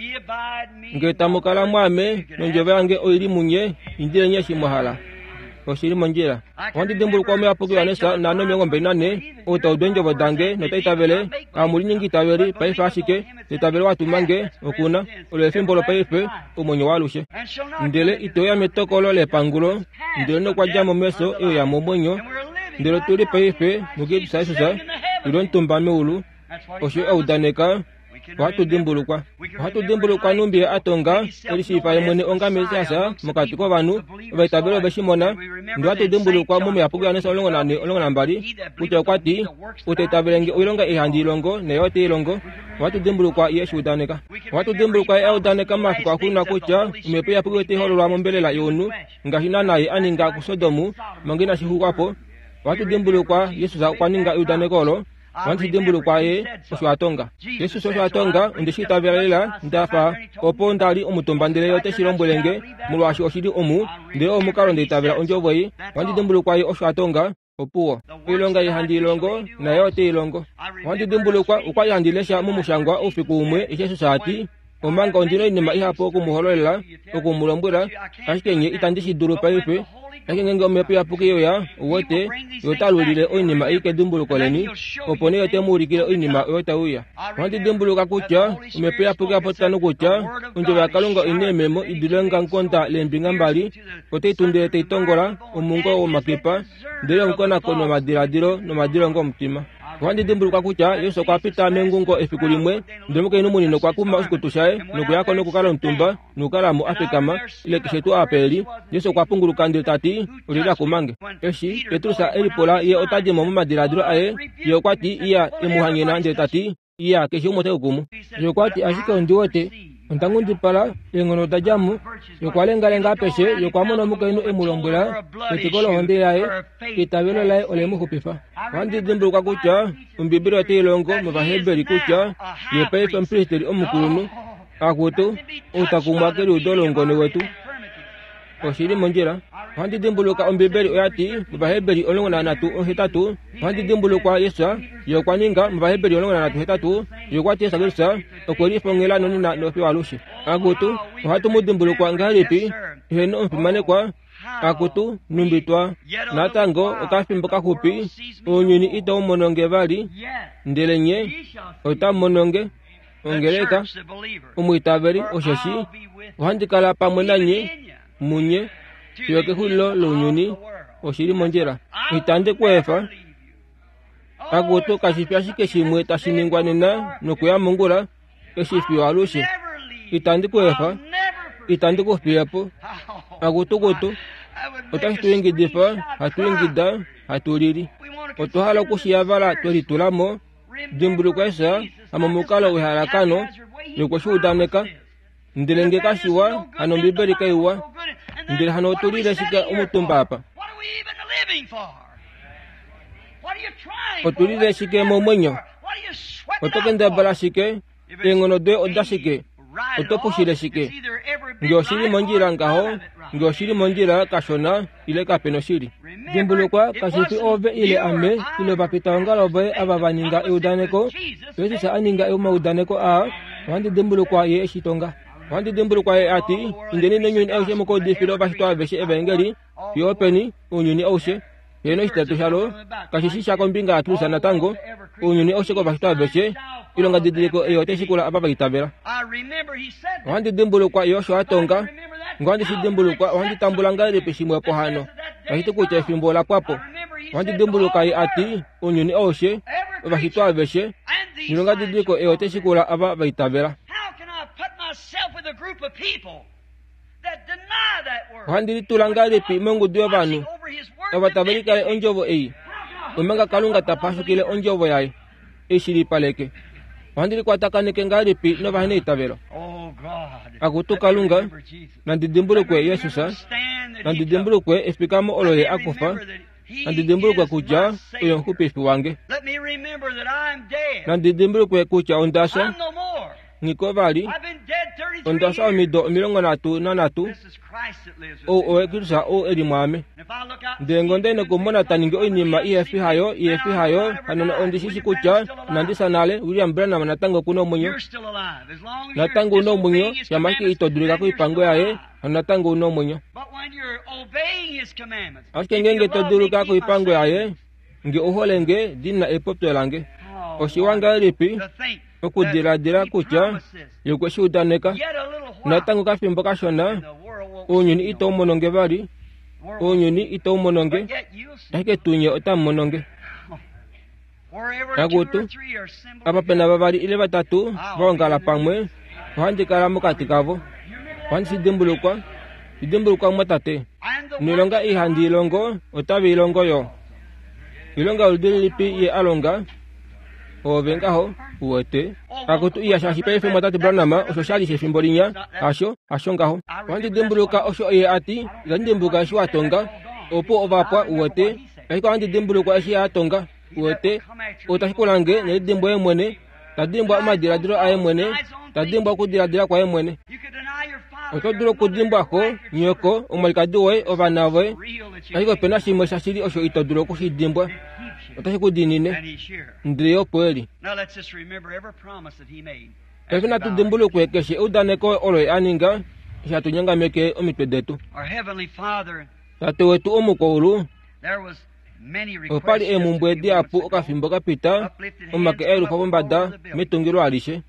Ngetamukala mwame, nonjove ange oili munye, indire nye shimuhala. Oshiri monjira. Wandi dimbulu kwa mea puku yanesa, nano miongo mbenane, ota udenjo wadange, nota itabele, amuli nyingi itabeli, paife ashike, itabele watu mange, okuna, ule fimbolo paife, umonyo walushe. Ndele itoya metokolo le pangulo, ndele no kwa jamo meso, iyo ya momonyo, ndele tuli paife, mugibu sa Yesusa, ilon tumbame ulu, oshi au daneka, watu dimbulukwa watu dimbulukwa numbi atonga elisifa yemwene onga mesasa mukati kwa banu baitabelo bashimona ndo watu dimbulukwa mume apuga yanesa olongo nane olongo nambali kucho kwati utetabelenge olonga ihandi longo ne yote longo watu dimbulukwa Yesu udaneka watu dimbulukwa ya udaneka mafu kwa kuna kucha umepe apuga te holo lwa mombelela yonu ngahina naye aninga kusodomu mangina shihukwapo watu dimbulukwa Yesu za kwaninga udanekolo wanti dimbulu kwa ye oswatonga Yesu oswatonga ndishita velela ndafa opo ndali omutumba ndele yote shilombwelenge mulwashi oshili omu nde omukalo nditavela onjovoyi wanti dimbulu kwa ye oswatonga opuwo ilonga ihandi ilongo na yote ilongo wanti dimbulu kwa ukwa yandilesha mumushangwa ufiku umwe Yesu sati omanga ondino inima ihapo okumuhololela okumulombwela ashikenye itandishidulu paife akengenge omepe yapuke yoya uwote yotalulile oinima ike dimbulukoleni opone yote mulikile oinima yota uya wanti dimbuluka kucha omepe yapuke apotano kucha unjove akalunga inememo idulenga nkonta lembinga mbali kote itundile teitongola omungo womakipa ndele nkona kono madiladilo no madilongo mutima wanti dimbuluka kucha Yesu kwa pita mengungo efikulimwe ndemuke inumunino kwa kuma usikutushae nukuyako nukukala ntumba nukala mu Afrikama ile kishetu apeli Yesu kwa punguluka nditati ulila kumange eshi Petrusa elipola ye otaje momu madiladilo aye yo kwati iya imuhangina nditati iya keshi umote ukumu yo kwati ashike ondiwote ontangu ndipala yengono dajamu yo kwalenga lenga peshe yo kwa mono muka inu emulombwela etikolo honde yae itabelo lae olemu hupifa wandi dimbuluka kucha umbibiro ati ilongo mvahebeli kucha ye paife mpristeri omukunu akutu utakumwakeli udolongo ni wetu osiri monjera wandi dimbuluka ombeberi oyati mubaheberi olongona natu ohetatu wandi dimbuluka yesa yokwaninga mubaheberi olongona natu hetatu yokwati sagirsa okori fongela noni na nofi walushi agutu watu mudimbuluka ngaripi heno mpimane kwa akutu numbitwa natango okafimboka hupi onyuni ito mononge bali ndelenye ota mononge ongeleka umuitaberi oshashi wahandikala pamwe nanye munye yoke hulo lunyuni oshiri monjera itande kwefa akutu kashipya shike shimwe tashiningwanina nokuya mungura keshifi walushi itande kwefa itande kufiapo akutu kutu otashituingidifa hatuingida hatuliri otuhala kushiyavala twelitulamo dimbulukwesa amamukala wihalakano yokweshuudaneka ndilenge kashiwa hano mbibeli kaiwa ndile hano otulile shike umutumbapa otulile shike momwenyo otokenda bala shike engono dwe oda shike otopushile shike ngioshili monjira ngaho ngioshili monjira kashona ile kapeno shili dimbulukwa kashifi ove ile ame ile bapita ongalobe ababaninga eudaneko yesisa aninga eumaudaneko a wandi dimbulukwa ye eshitonga wandi dimbulukwa ye ati indeni nenyuni aushe moko difilo bashito aveshe evangeli yopeni unyuni aushe yeno shitatu shalo kashishi shako mbinga atusa natango unyuni aushe ko bashito aveshe ilonga didiriko eyote shikula ababa itabera wandi dimbulukwa yosho atonga ngwandi shidimbulukwa wandi tambulanga repeshimwe po hano bahite kucha fimbola kwapo wandi dimbuluka ye ati unyuni aushe bashito aveshe ilonga didiriko eyote shikula ababa itabera wandi litulanga repi mengu dio banu abataberika onjovo ei umenga kalunga tapashukile onjovo yai ishiri paleke wandi kwatakanike ngaripi no bahine itabero akutu kalunga nandidimbulukwe yesusa nandidimbulukwe espikamo oloye akufa nandidimbulukwe kuja uyo nkupifi wange nandidimbulukwe kucha ondasha ngiko bali ondasha omido milongo natu na natu o oekirisa o eri mwame ndengo ndene kumona taninge oinima iyefi hayo iyefi hayo hanona ondishishi kucha nandisanale William Branham natango kuno munyo natango uno munyo yamaki itodurika kuipango yaye natango uno munyo askengenge todurika kuipango yaye nge uholenge dina epoptolange oshiwanga ripi okudiradira kucha yokweshudaneka natango kafimbo kashona unyuni ito mononge bali unyuni ito mononge ake tunye ota mononge agutu abapena babali ile batatu bongala pamwe wandikala mukati kavo wansi dimbulukwa dimbulukwa mwatate nilonga ihandi ilongo otabi ilongo yo ilonga udilipi ye alonga ovengaho uwete akutu iya shashi pefe mwatate Branham ososhali shefimbolinya asho ashongaho wandi dimbuluka osho ye ati zandimbuka shu atonga opo ovapwa uwete aiko wandi dimbuluka eshi atonga uwete otashikulange ne dimbo emwene tadimbo amadiradiro aemwene tadimbo kudiradira kwa emwene otoduro kudimbo ko nyoko omalikaduwe ovanawe aiko pena shimwe shashiri osho itoduro kushidimbo otashikudinine ndiyo kweli ekina tudimbulukwe keshe udaneko oloye aninga shatunyanga omitwe detu tate wetu omukulu opali emumbwe diapu okafimbo kapita omake elufa bombada mitungiro alishe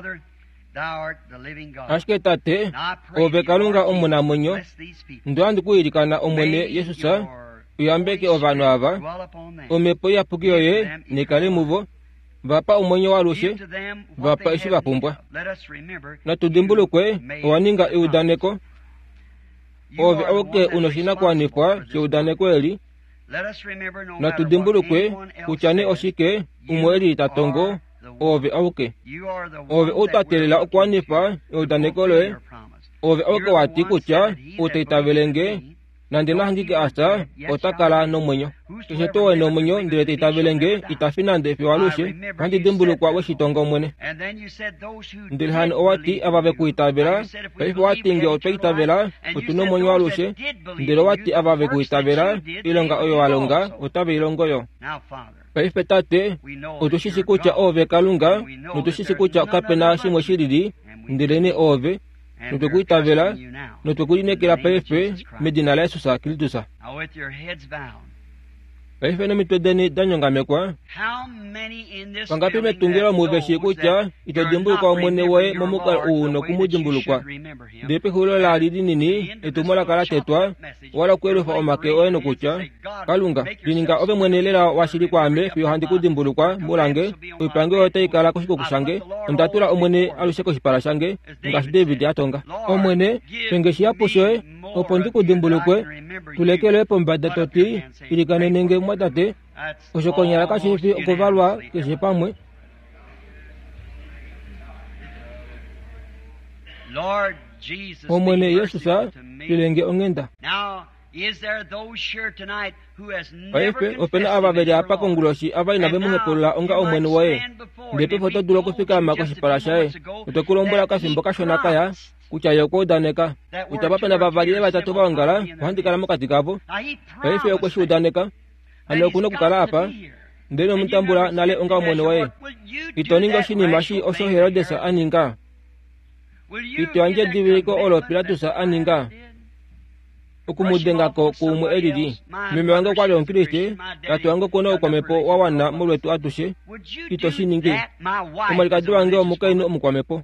ashike tate ove kalunga omunamunyo ndo andikuirikana omwene yesusa uyambeke ovanu ava omepo yapukiyo ye nikale muvo vapa umwenyo walushe vapa ishi vapumbwa natudimbulukwe owaninga eudaneko ove oke unoshina kwanifwa sheudaneko eli natudimbulukwe kuchane oshike umweli tatongo ove oke ove utatelela okwanifa eudaneko le ove oke wati kucha utaitabelenge nandina hangike asa otakala no mwenyo kisetowe no mwenyo ndire itavelenge itafinande fiwalushe handi dimbulu kwa weshitongo mwene ndilhan owati abave kuitabela paifu watinge otaitabela utuno mwenyo walushe ndile wati abave kuitabela ilonga oyo walonga utabe ilongo yo paife tate utushishikucha ove kalunga nutushishikucha kapena shimwe shiridi ndileni ove nutukuitabela nutukuinekela paife medina la Yesusa kilitusa paife no mitwedeni danyongamekwa pangapi metungila muveshi kucha itodimbuluka omwene wae momuka uno kumudimbulukwa depe hulo la lidi nini etumola kala tetwa wala kwerufa omake oeno kucha kalunga dininga obe mwenelela washiri kwame fiyo handi kudimbulukwa mulange uipange ote ikala kushiko kusange ndatula omwene alusheko shipala shange ngashi David atonga omwene pengeshi yapuswe opondi kudimbulukwe tulekele pombada toti ilikane nenge mwatate oshokonyala kashifi okuvalwa keshe pamwe omwene Yesusa pilenge ongenda paife opena avaveli apa konguloshi avaina vemuhepola onga omwene wae ndepe foto dulo kufikama koshipala shae utokulombola kasimbo kashona kaya kucha yoko daneka utapapena vavalile vatatu vaongala kuhandikala mokati kavo paife yokoshi udaneka ano kuno kukala apa ndeno mutambula nale onga omwene wae itoninga shinima shi osho Herodesa aninga ito anje diviliko olo Pilatusa aninga okumudengako kumwe elili mime wange kwali onkristi kati wange kuno okwamepo wawana mulwetu atushe ito shiningi omalikadi wange omukainu omukwamepo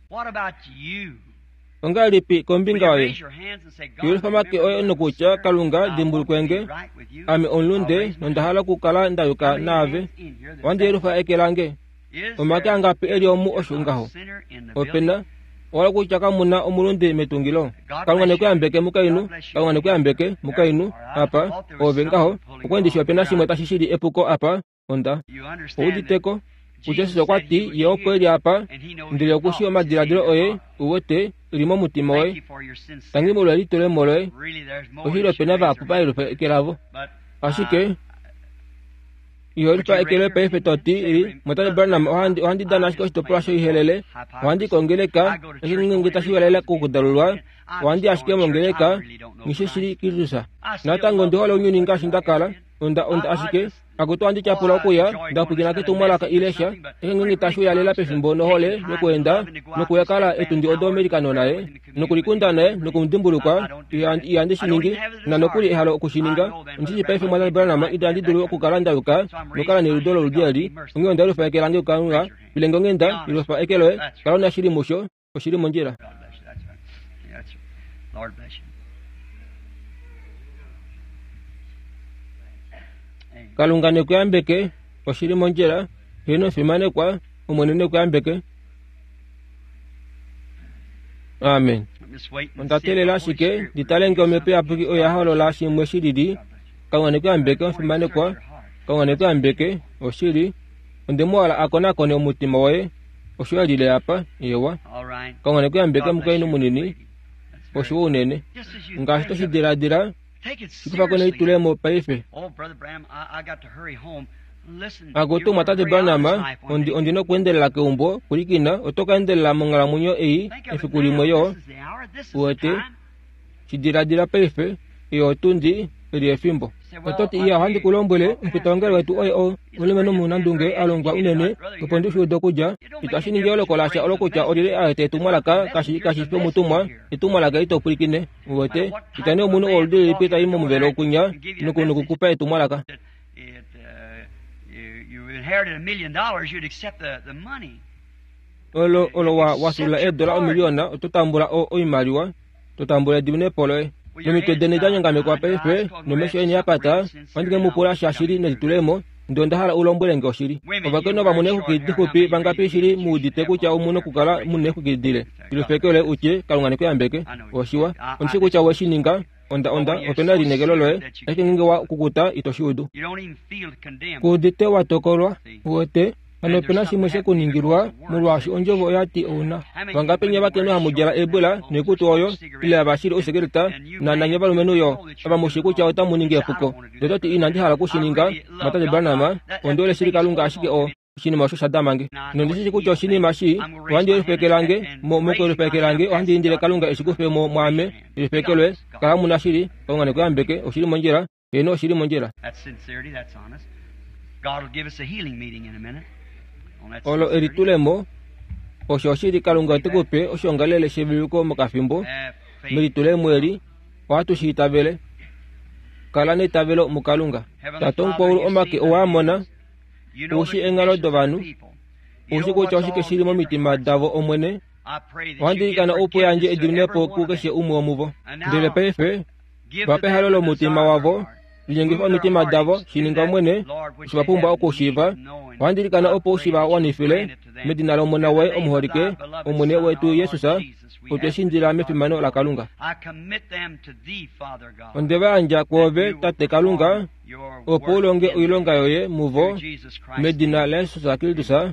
onga lipi kombinga wae yulifamake oyo nokucha kalunga dimbulukwenge ame onlunde nondahala kukala ndayuka nave wandi yerufa ekelange omake angapi eli omu oshungaho opena wala kuchaka muna omulunde metungilo kalunga nekuyambeke mukainu kalunga nekuyambeke mukainu apa ovengaho okwendishwa pena shimwe tashishili epuko apa onda ouditeko kuchesiso kwati yeopo eli apa ndile okushi omadiladilo oye uwete ilimo mutima we tangi mulo litole molo ohilo pena vapu pailupe ekelavo ashike iholipa ekele paife toti ili mwetale Branham ohandi ohandi dana ashiko shitopola sho ihelele ohandi kongeleka eshiningita shiwelele kukudalulwa ohandi ashike mongeleka ngishishili kilitusa natango ndihole unyuninga shindakala onda onda ashike akuto andi chapula okuya ndakugina kitumwalaka ilesha ekengengita shuyalela pefimbo nohole nokuenda nokuyakala etundi odomerikano naye nokulikunda naye nokumdimbuluka iyandi shiningi na nokuli ehalo okushininga nchichi paife mwatale Branham idandi dulu okukala ndayuka nokala ni ludolo ludiali ongenda ilufa ekelange ukanula bilenge ongenda ilufa ekeloe kalona shili musho oshili monjira kalunga nekuyambeke oshili monjera hino fimanekwa omwene nekuyambeke amen ondatelela shike nditalenge omepe apuki oyaholola shimwe shilili kalunga nekuyambeke ofimanekwa kalunga nekuyambeke oshili ondemuwala akonakone omutima wae oshualile apa yewa kalunga nekuyambeke mukainu munini oshuwa unene ngashi toshidiladila sikufakone itulemo paife agoto matate Branham ondi ondino kuendelela keumbo kulikina otoka endelela mongala munyo eyi efikulimwe yo uwete shidiladila paife iyo tundi eli efimbo ototi iya handi kulombwele mpitongele wetu oye o ulimeno munandunge alongwa unene upondi shudo kuja itashininge olokolasha olokucha olile aete tumwalaka kashi kashi fyo mutumwa itumwalaka itopulikine uwete itane omuno oludile pita imo muvelo okunya nuku nuku kupa itumwalaka olo olo wa wasula e dola o miliona ototambula o oimaliwa totambula dimne poloe nomitwedene danyongamekwa paife nomesho eni apata wandike mupula shashili netulemo ndondahala ulombwelenge oshili ovakeno vamunekukidi kupi vangapi shili muudite kucha umuno kukala munekukidile ilufekele uche kalunga nekuyambeke oshiwa ondishi kucha weshininga onda onda opena linegelo loe ekenginge wa kukuta itoshudu kuudite watokolwa uwete ano pena simwese kuningirwa mulwashi onjovo yati ona vangape nyeva keno hamujala ebola nekutu oyo ile abashiri osegerita na nanyeva lumenu yo abamushiku cha ota muninge puko dototi inandi hala kushininga mata de banama ondole shiri kalunga ashike o shini masho shadamange nondi shiku cho shini mashi wandi opekelange mo moko opekelange wandi indire kalunga esikufe mo mwame opekelwe kala munashiri ongane ko ambeke oshiri monjera eno oshiri monjera. That's sincerity, that's honest. God will give us a healing meeting in a minute. Olo eritulemo oshoshiri kalunga tukupe oshongalele shebiluko mukafimbo meritulemo eri watu shitabele kalane tabelo mukalunga taton paul omake owamona ushi engalo dobanu ushi ko choshi ke shirimo mitima davo omwene wandi kana opo yanje edinepo kukeshe umu omuvo ndele pefe bape halolo mutima wavo liyengifa mitima davo shininga mwene shibapumba okoshiva wandi kana opo shiba wanifile medinalo mona we omuhorike omwene wetu yesusa uteshindira mefimano la kalunga ondeva anja kwove tate kalunga opolonge uilonga yoye muvo medina lesusa kildusa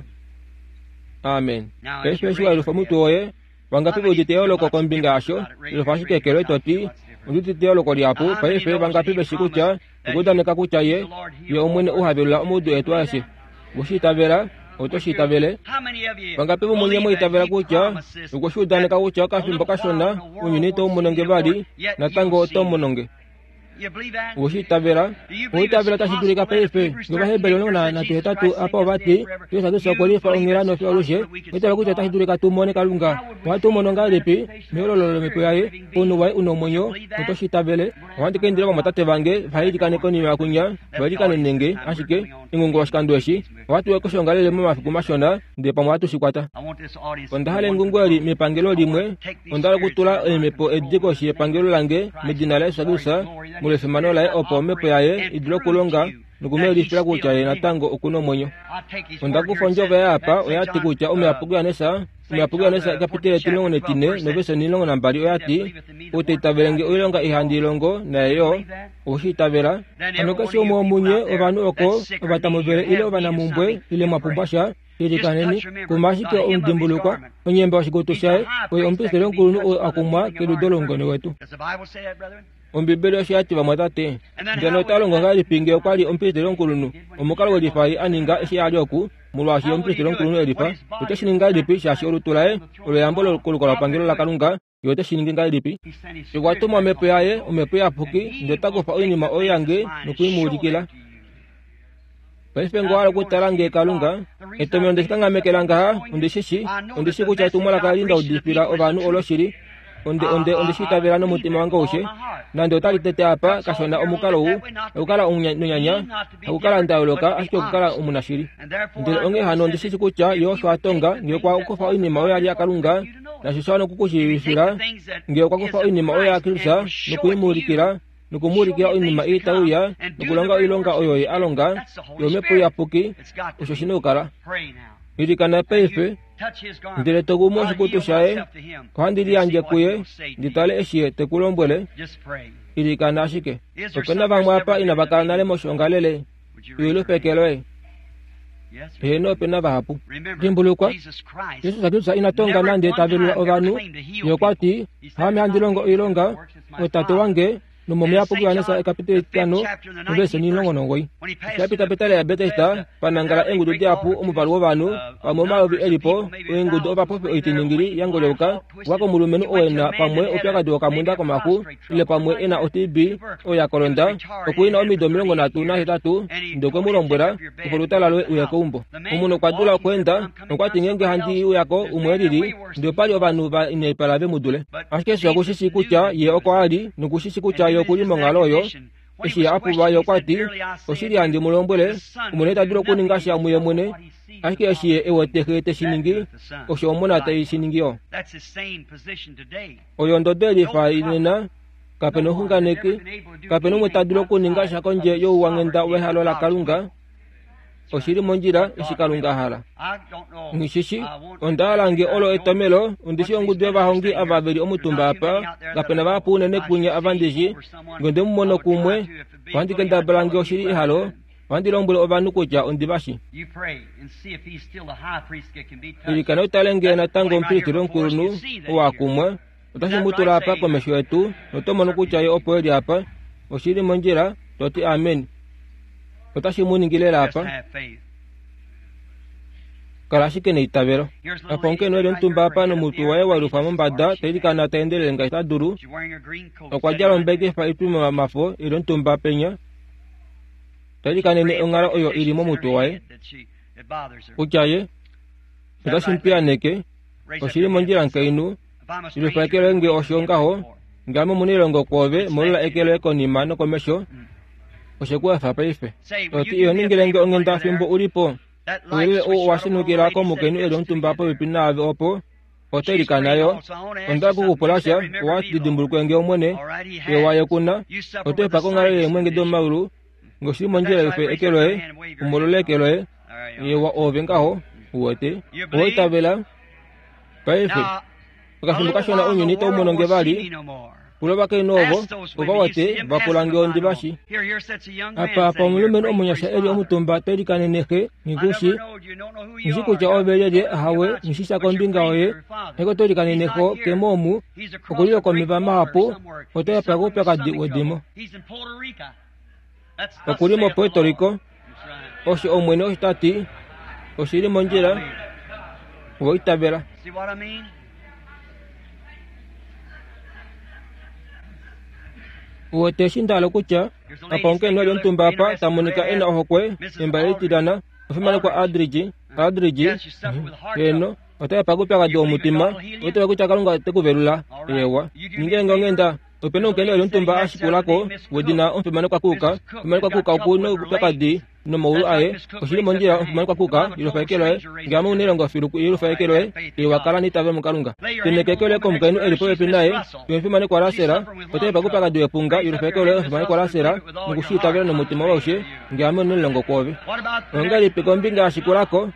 amen especially lufa mutu oye wangapipo jiteoloko kombinga asho lufashike kero toti ujuti teoloko diapu paife wangapipo shikucha ukudane kakucha ye ye omwene uhabila umudu etwasi ushitabela otoshitabele wangapipo mwenye mwitabela kucha ukushudane kakucha kafimbo kashona unyunito umunonge bali natango otomunonge ushitabela uitabela tashidulika paife ngoba hebelo nona na tuhetatu apa bati yosa tusa kwalifa ongirano fi olushe itala kucha tashidulika tumone kalunga watu mononga lepi meololo mepoyaye unu wai uno monyo otoshitabele wanti kendira kwa matate bange faidi kane koni yakunya bali kane nenge ashike ingongo shikandweshi watu wekoshongalele mama fikumashona de pa watu shikwata ondahale ngungo ali mipangelo limwe ondala kutula emepo ediko shi pangelo lange medinale sadusa mule semano la opo mepo yaye idilo kulonga nukumeli fila kucha ye natango okuno monyo ondaku fonjo vya hapa oyati kucha umeapuga nesa umeapuga nesa kapitele tilongo netine novesa nilongo nambari oyati ute tabelenge oyonga ihandi longo na yo ushi tabela anokashi omo munye obanu oko obatamuvele ile obana mumbwe ile mapumbasha ili kaneni kumashike ondimbuluka onyemba washigotoshaye oye ompesele nkulu akuma kelu dolongo ne wetu ombibelo shati ba matate ngeno talongo ngali pinge kwali ompesele nkulu omukalo wedifai aninga eshi alioku mulwashi ompesele nkulu edifa uteshininga edipi shashi olutulae oluyambolo kulukola pangelo la kalunga yote shininga edipi ikwatuma mepo yaye omepo yapuki ndotakofa oinima oyange nukuimulikila paife ngwala kutalange kalunga etome ondeshikanga mekelanga ondeshishi ondeshiku cha tumala kalinda udipira obanu oloshiri onde onde ondeshitabela no mutima wanga ushe nande otali tete apa kashona omukalo u ukala umunyanya ukala ndawoloka ashike ukala umunashiri ndele onge hano ondeshiku cha yosho atonga ngiyo kwa kufa inima oyali ya kalunga na shishano kukushirishira ngiyo kwa kufa inima oya kirisa nukuimulikira nukumurikira inima itauya nukulonga ilonga oyoye alonga yomepo yapuki ushoshinukala irikana peife ndile togumo shikutushaye kwandili anje kuye nditale eshiye tekulombwele irikana ashike opena bamwapa inabakala nale moshongalele yuilu pekelwe eno opena bahapu jimbulukwa yesu sakitusa inatonga nande tabilula obanu yokwati hame handilongo ilonga otatu wange numomi apuku anesa kapite tano ubese ni longo nongoi kapita petale ya betesta panangala engudu diapu omubalu wabanu pamoma obi elipo engudu oba pope oitiningiri yangoleuka wako mulumenu oena pamwe opyaka doka munda komaku ile pamwe ena otibi oya kolonda okuina omido milongo na tuna hitatu ndokwe mulombwera ukolutala lwe uyakumbo umuno kwadula kwenda nokwatingenge handi uyako umweriri ndio pali obanu ba inepalabe mudule ashikeso yakushishi kucha ye okwali nukushishi kucha yokulimo ngaloyo ishi apu bayo kwati oshiri andi mulombwele umuneta duro kuningasha muye mwene ashike eshi ewoteke teshiningi osho omona te shiningio oyo ndodeli fa inena kapeno hunganeki kapeno mutaduro kuningasha konje yo wangenda wehalo la kalunga oshiri monjira ishikalunga hala nishishi ondalange olo etomelo ondishi ongudwe bahongi ababeli omutumba apa kapena bapu nene kunya abandiji ngonde mumono kumwe wandikenda balange oshiri ihalo wandilombwele ovanu kuja ondivashi You pray and see if he's still the high priest that can be touched. ilikana utalengena tango mpilitilo nkulunu owakumwe utashimutula apa komesho yetu notomona kuchaye opoeli apa oshili monjila toti amen utashimuningilela Just apa have faith. kalashikene itabelo apa onkeno eli ntumba apa nomutu waye walufa mombada tailikana ataendelenga itadulu She's wearing a green coat. okwajala ombekefa ituma mafo ili ntumba penya tailikane ongala oyo ilimo mutu waye That she, it bothers her. kuchaye utashimpianeke oshili monjila nkainu If I'm a ilufa stranger, ekelo enge what are you oshongaho looking for? ngamo munilongo kwove mulula ekelo ekonima nokomesho oshekuefa paife Say, will oti you iyo do me a ningilenge favor while ongenda you're fimbo there? ulipo That light ulile switch o washinukilako lady mukenu said eli yes to ontumba you apo there. pipinave opo She's otailikanayo praying also. I want to ask you ondaku something. You kupulasha said, remember me, watidimbulukwenge omwene All right, he has. yewaye kuna You suffer with otepa a kongalele sinus mwenge condition. domaulu ngoshili monjila That's ife right, raise up your ekeloe hand and wave your umulule hand. ekeloe All right, all right. yewa ove ngaho uwete You believe? oitabela paife Now, a akafimbo little kashona while the onyunita world omononge won't see me bali no more. kuloba kainovo Ask those oba women, you see wate them bapulange asking ondi about bashi all. Here, here sits a young man apa apa sitting here, omulume praying for omonyasha his eli father. omutumba tailikaninehe I nigushi never knowed you, don't know who you nzikucha are. obelele Nothing hawe about you, nshisa but you're kombinga praying oye for your father. eko He's tolikanineho not here. kemomu He's across okulio the great komiva water mahapo somewhere. He's otepa suffering with kupeka stomach wedimo trouble. He's in Puerto Rico. That's thus okulimo saith the Puerto Lord. Rico That's right. oshi omwene oshitati oshili monjila woitabela See what I mean? uwote shindalo kucha apa onkeno eli ontumba apa tamonika ena ohokwe embalitilana ofimale kwa adriji adriji Yes, you suffer with a heart trouble. eno otepa kupeka di omutima otepa kucha kalunga tekuvelula yewa ningelenga ongenda opena onkeno eli ontumba ashikulako wedina omfimane kwa kuka omfimane kwa kuka okuno kupeka di nomoulu aye oshili monjila omfimane kwa kuka ilufa ekeloe ngamo unilongo filu ilufa ekeloe iwakala nitave mukalunga tenekekele komukenu elipo epinaye yomfimane kwa lasera otepa kupeka di epunga ilufa ekeloe omfimane kwa lasera nikushitavela nomutima woshe ngamo unilongo kwove What about the ongalipika ombinga ashikulako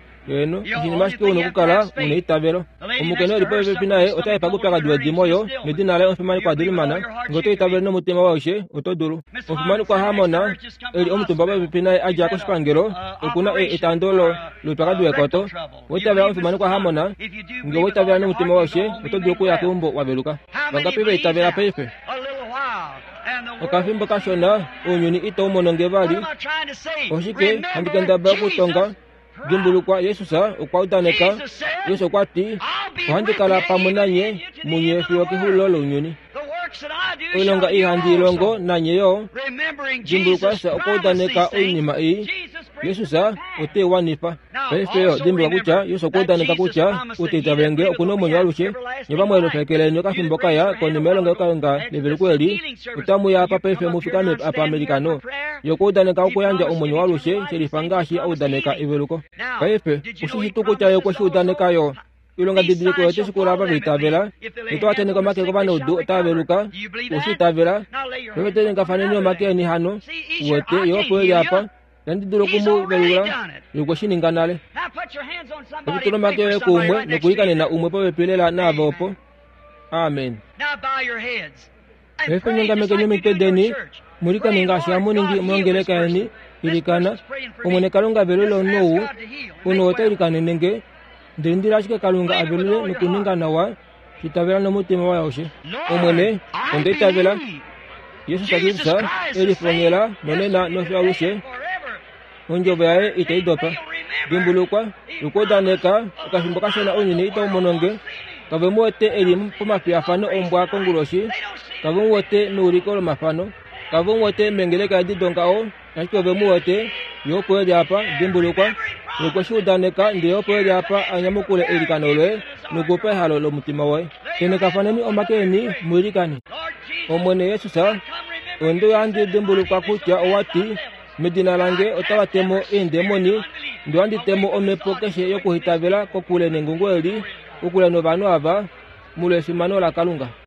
eno oshinima shikuno kukala uneitabelo omukeno elipo epinaye otepa kupeka di edimoyo nedinale omfimane kwa dilimana ngotoitabele nomutima woshe otodulu omfimane kwa hamona eli omutumba bapipinaye aja koshipangelo okuna etandolo lupaka duekoto woitabela omfimane kwa hamona nge woitabela nomutima woshe otodulu kuya kumbo wabeluka bangapi beitabela paife a little while? And the world okafimbo kashona onyuni itoumononge bali What am I trying to say? oshike Remember andikendaba Jesus kutonga dimbulukwa yesusa okwautaneka yesu okwati ohandikala pamwe nanye munyefi okihulolo unyuni The works that I do oilonga shall you ihandi ilongo also. nanyeyo Remembering dimbulukwa Jesus sa promised okwautaneka these things, oinima iyi Jesus brings yesusa them to pass. otewanipa Now, paifeyo also dimbulukwa kucha remember yesu that okwautaneka Jesus kucha promised that he uteitabenge that okuno believeth omonyo will alushe have everlasting nyabamwelo life. fekeleni You okafimbo raise your kaya hand konimelonga a while ago. okanga At lebelukweli the healing service, utamuya you apa paife come up here mufukane and stand apa here amerikano for prayer. yokuudaneka He okuyanja promised omonyo you walushe eternal life. shelifangashi He promised audaneka healing. iveluko Now, paife did you know he ushishituku promised chayo us kweshiudanekayo also? ilonga These didiliko signs shall yotesikulapa follow them if they- beitabela if they lay itoateneka hands on the make sick, kobana they shall udu otabeluka recover. Do you believe that? ushitabela Now lay your hands weweteneka on fanenio another makeni man. hano See, he's your- uwete I can't yopoeli heal apa you. nandidulo He's already kumubelula done it. yukwashininganale Now put your hands on somebody okitulo and pray make for we somebody kumwe right next to you. nokulikanena umwe pobepilela navopo Amen. amen Now bow your heads and efe pray nyanga just mekenyo like you do in your mipedeni church. mulikane Pray, ngashi Lord amuningi God, heal this mwongelekani person. This ilikana person's praying for me. omwene kalunga abelule Just ask onowu God to heal. uno Make well. wotelikanenenge ndilindila ashike kalunga Believe it with abelule all your nikuninganawa citabela nomutima wayoshe Lord, omwene I ondeitabela believe. yesu Jesus sakisa Christ is elifongela saved nonena yesterday, nosyalushe today, and forever. onjobe yaye itaidopa dimbulukwa ikudaneka okafimbo kashona onyuni itaumononge kavemuwote eli pomafyafano ombwa konguloshi kavemuwote nuulikolo mafano kavemuwote mengeleka didongao ashike ovemuwote yopoeli apa dimbulukwa nikwashiudaneka ndi yopoeli apa anyamukule elikanolwe nikupe halo lomutima we tenekafaneni omakeni mwilikani Lord Jesus, omwene yesu sa ondo yandi dimbulukwa kutya owati medina lange otawatemo endemoni ndi wanditemo omepo keshe yokuhitabela kokule nengungu eli ukule no vanu ava mulwe simano la kalunga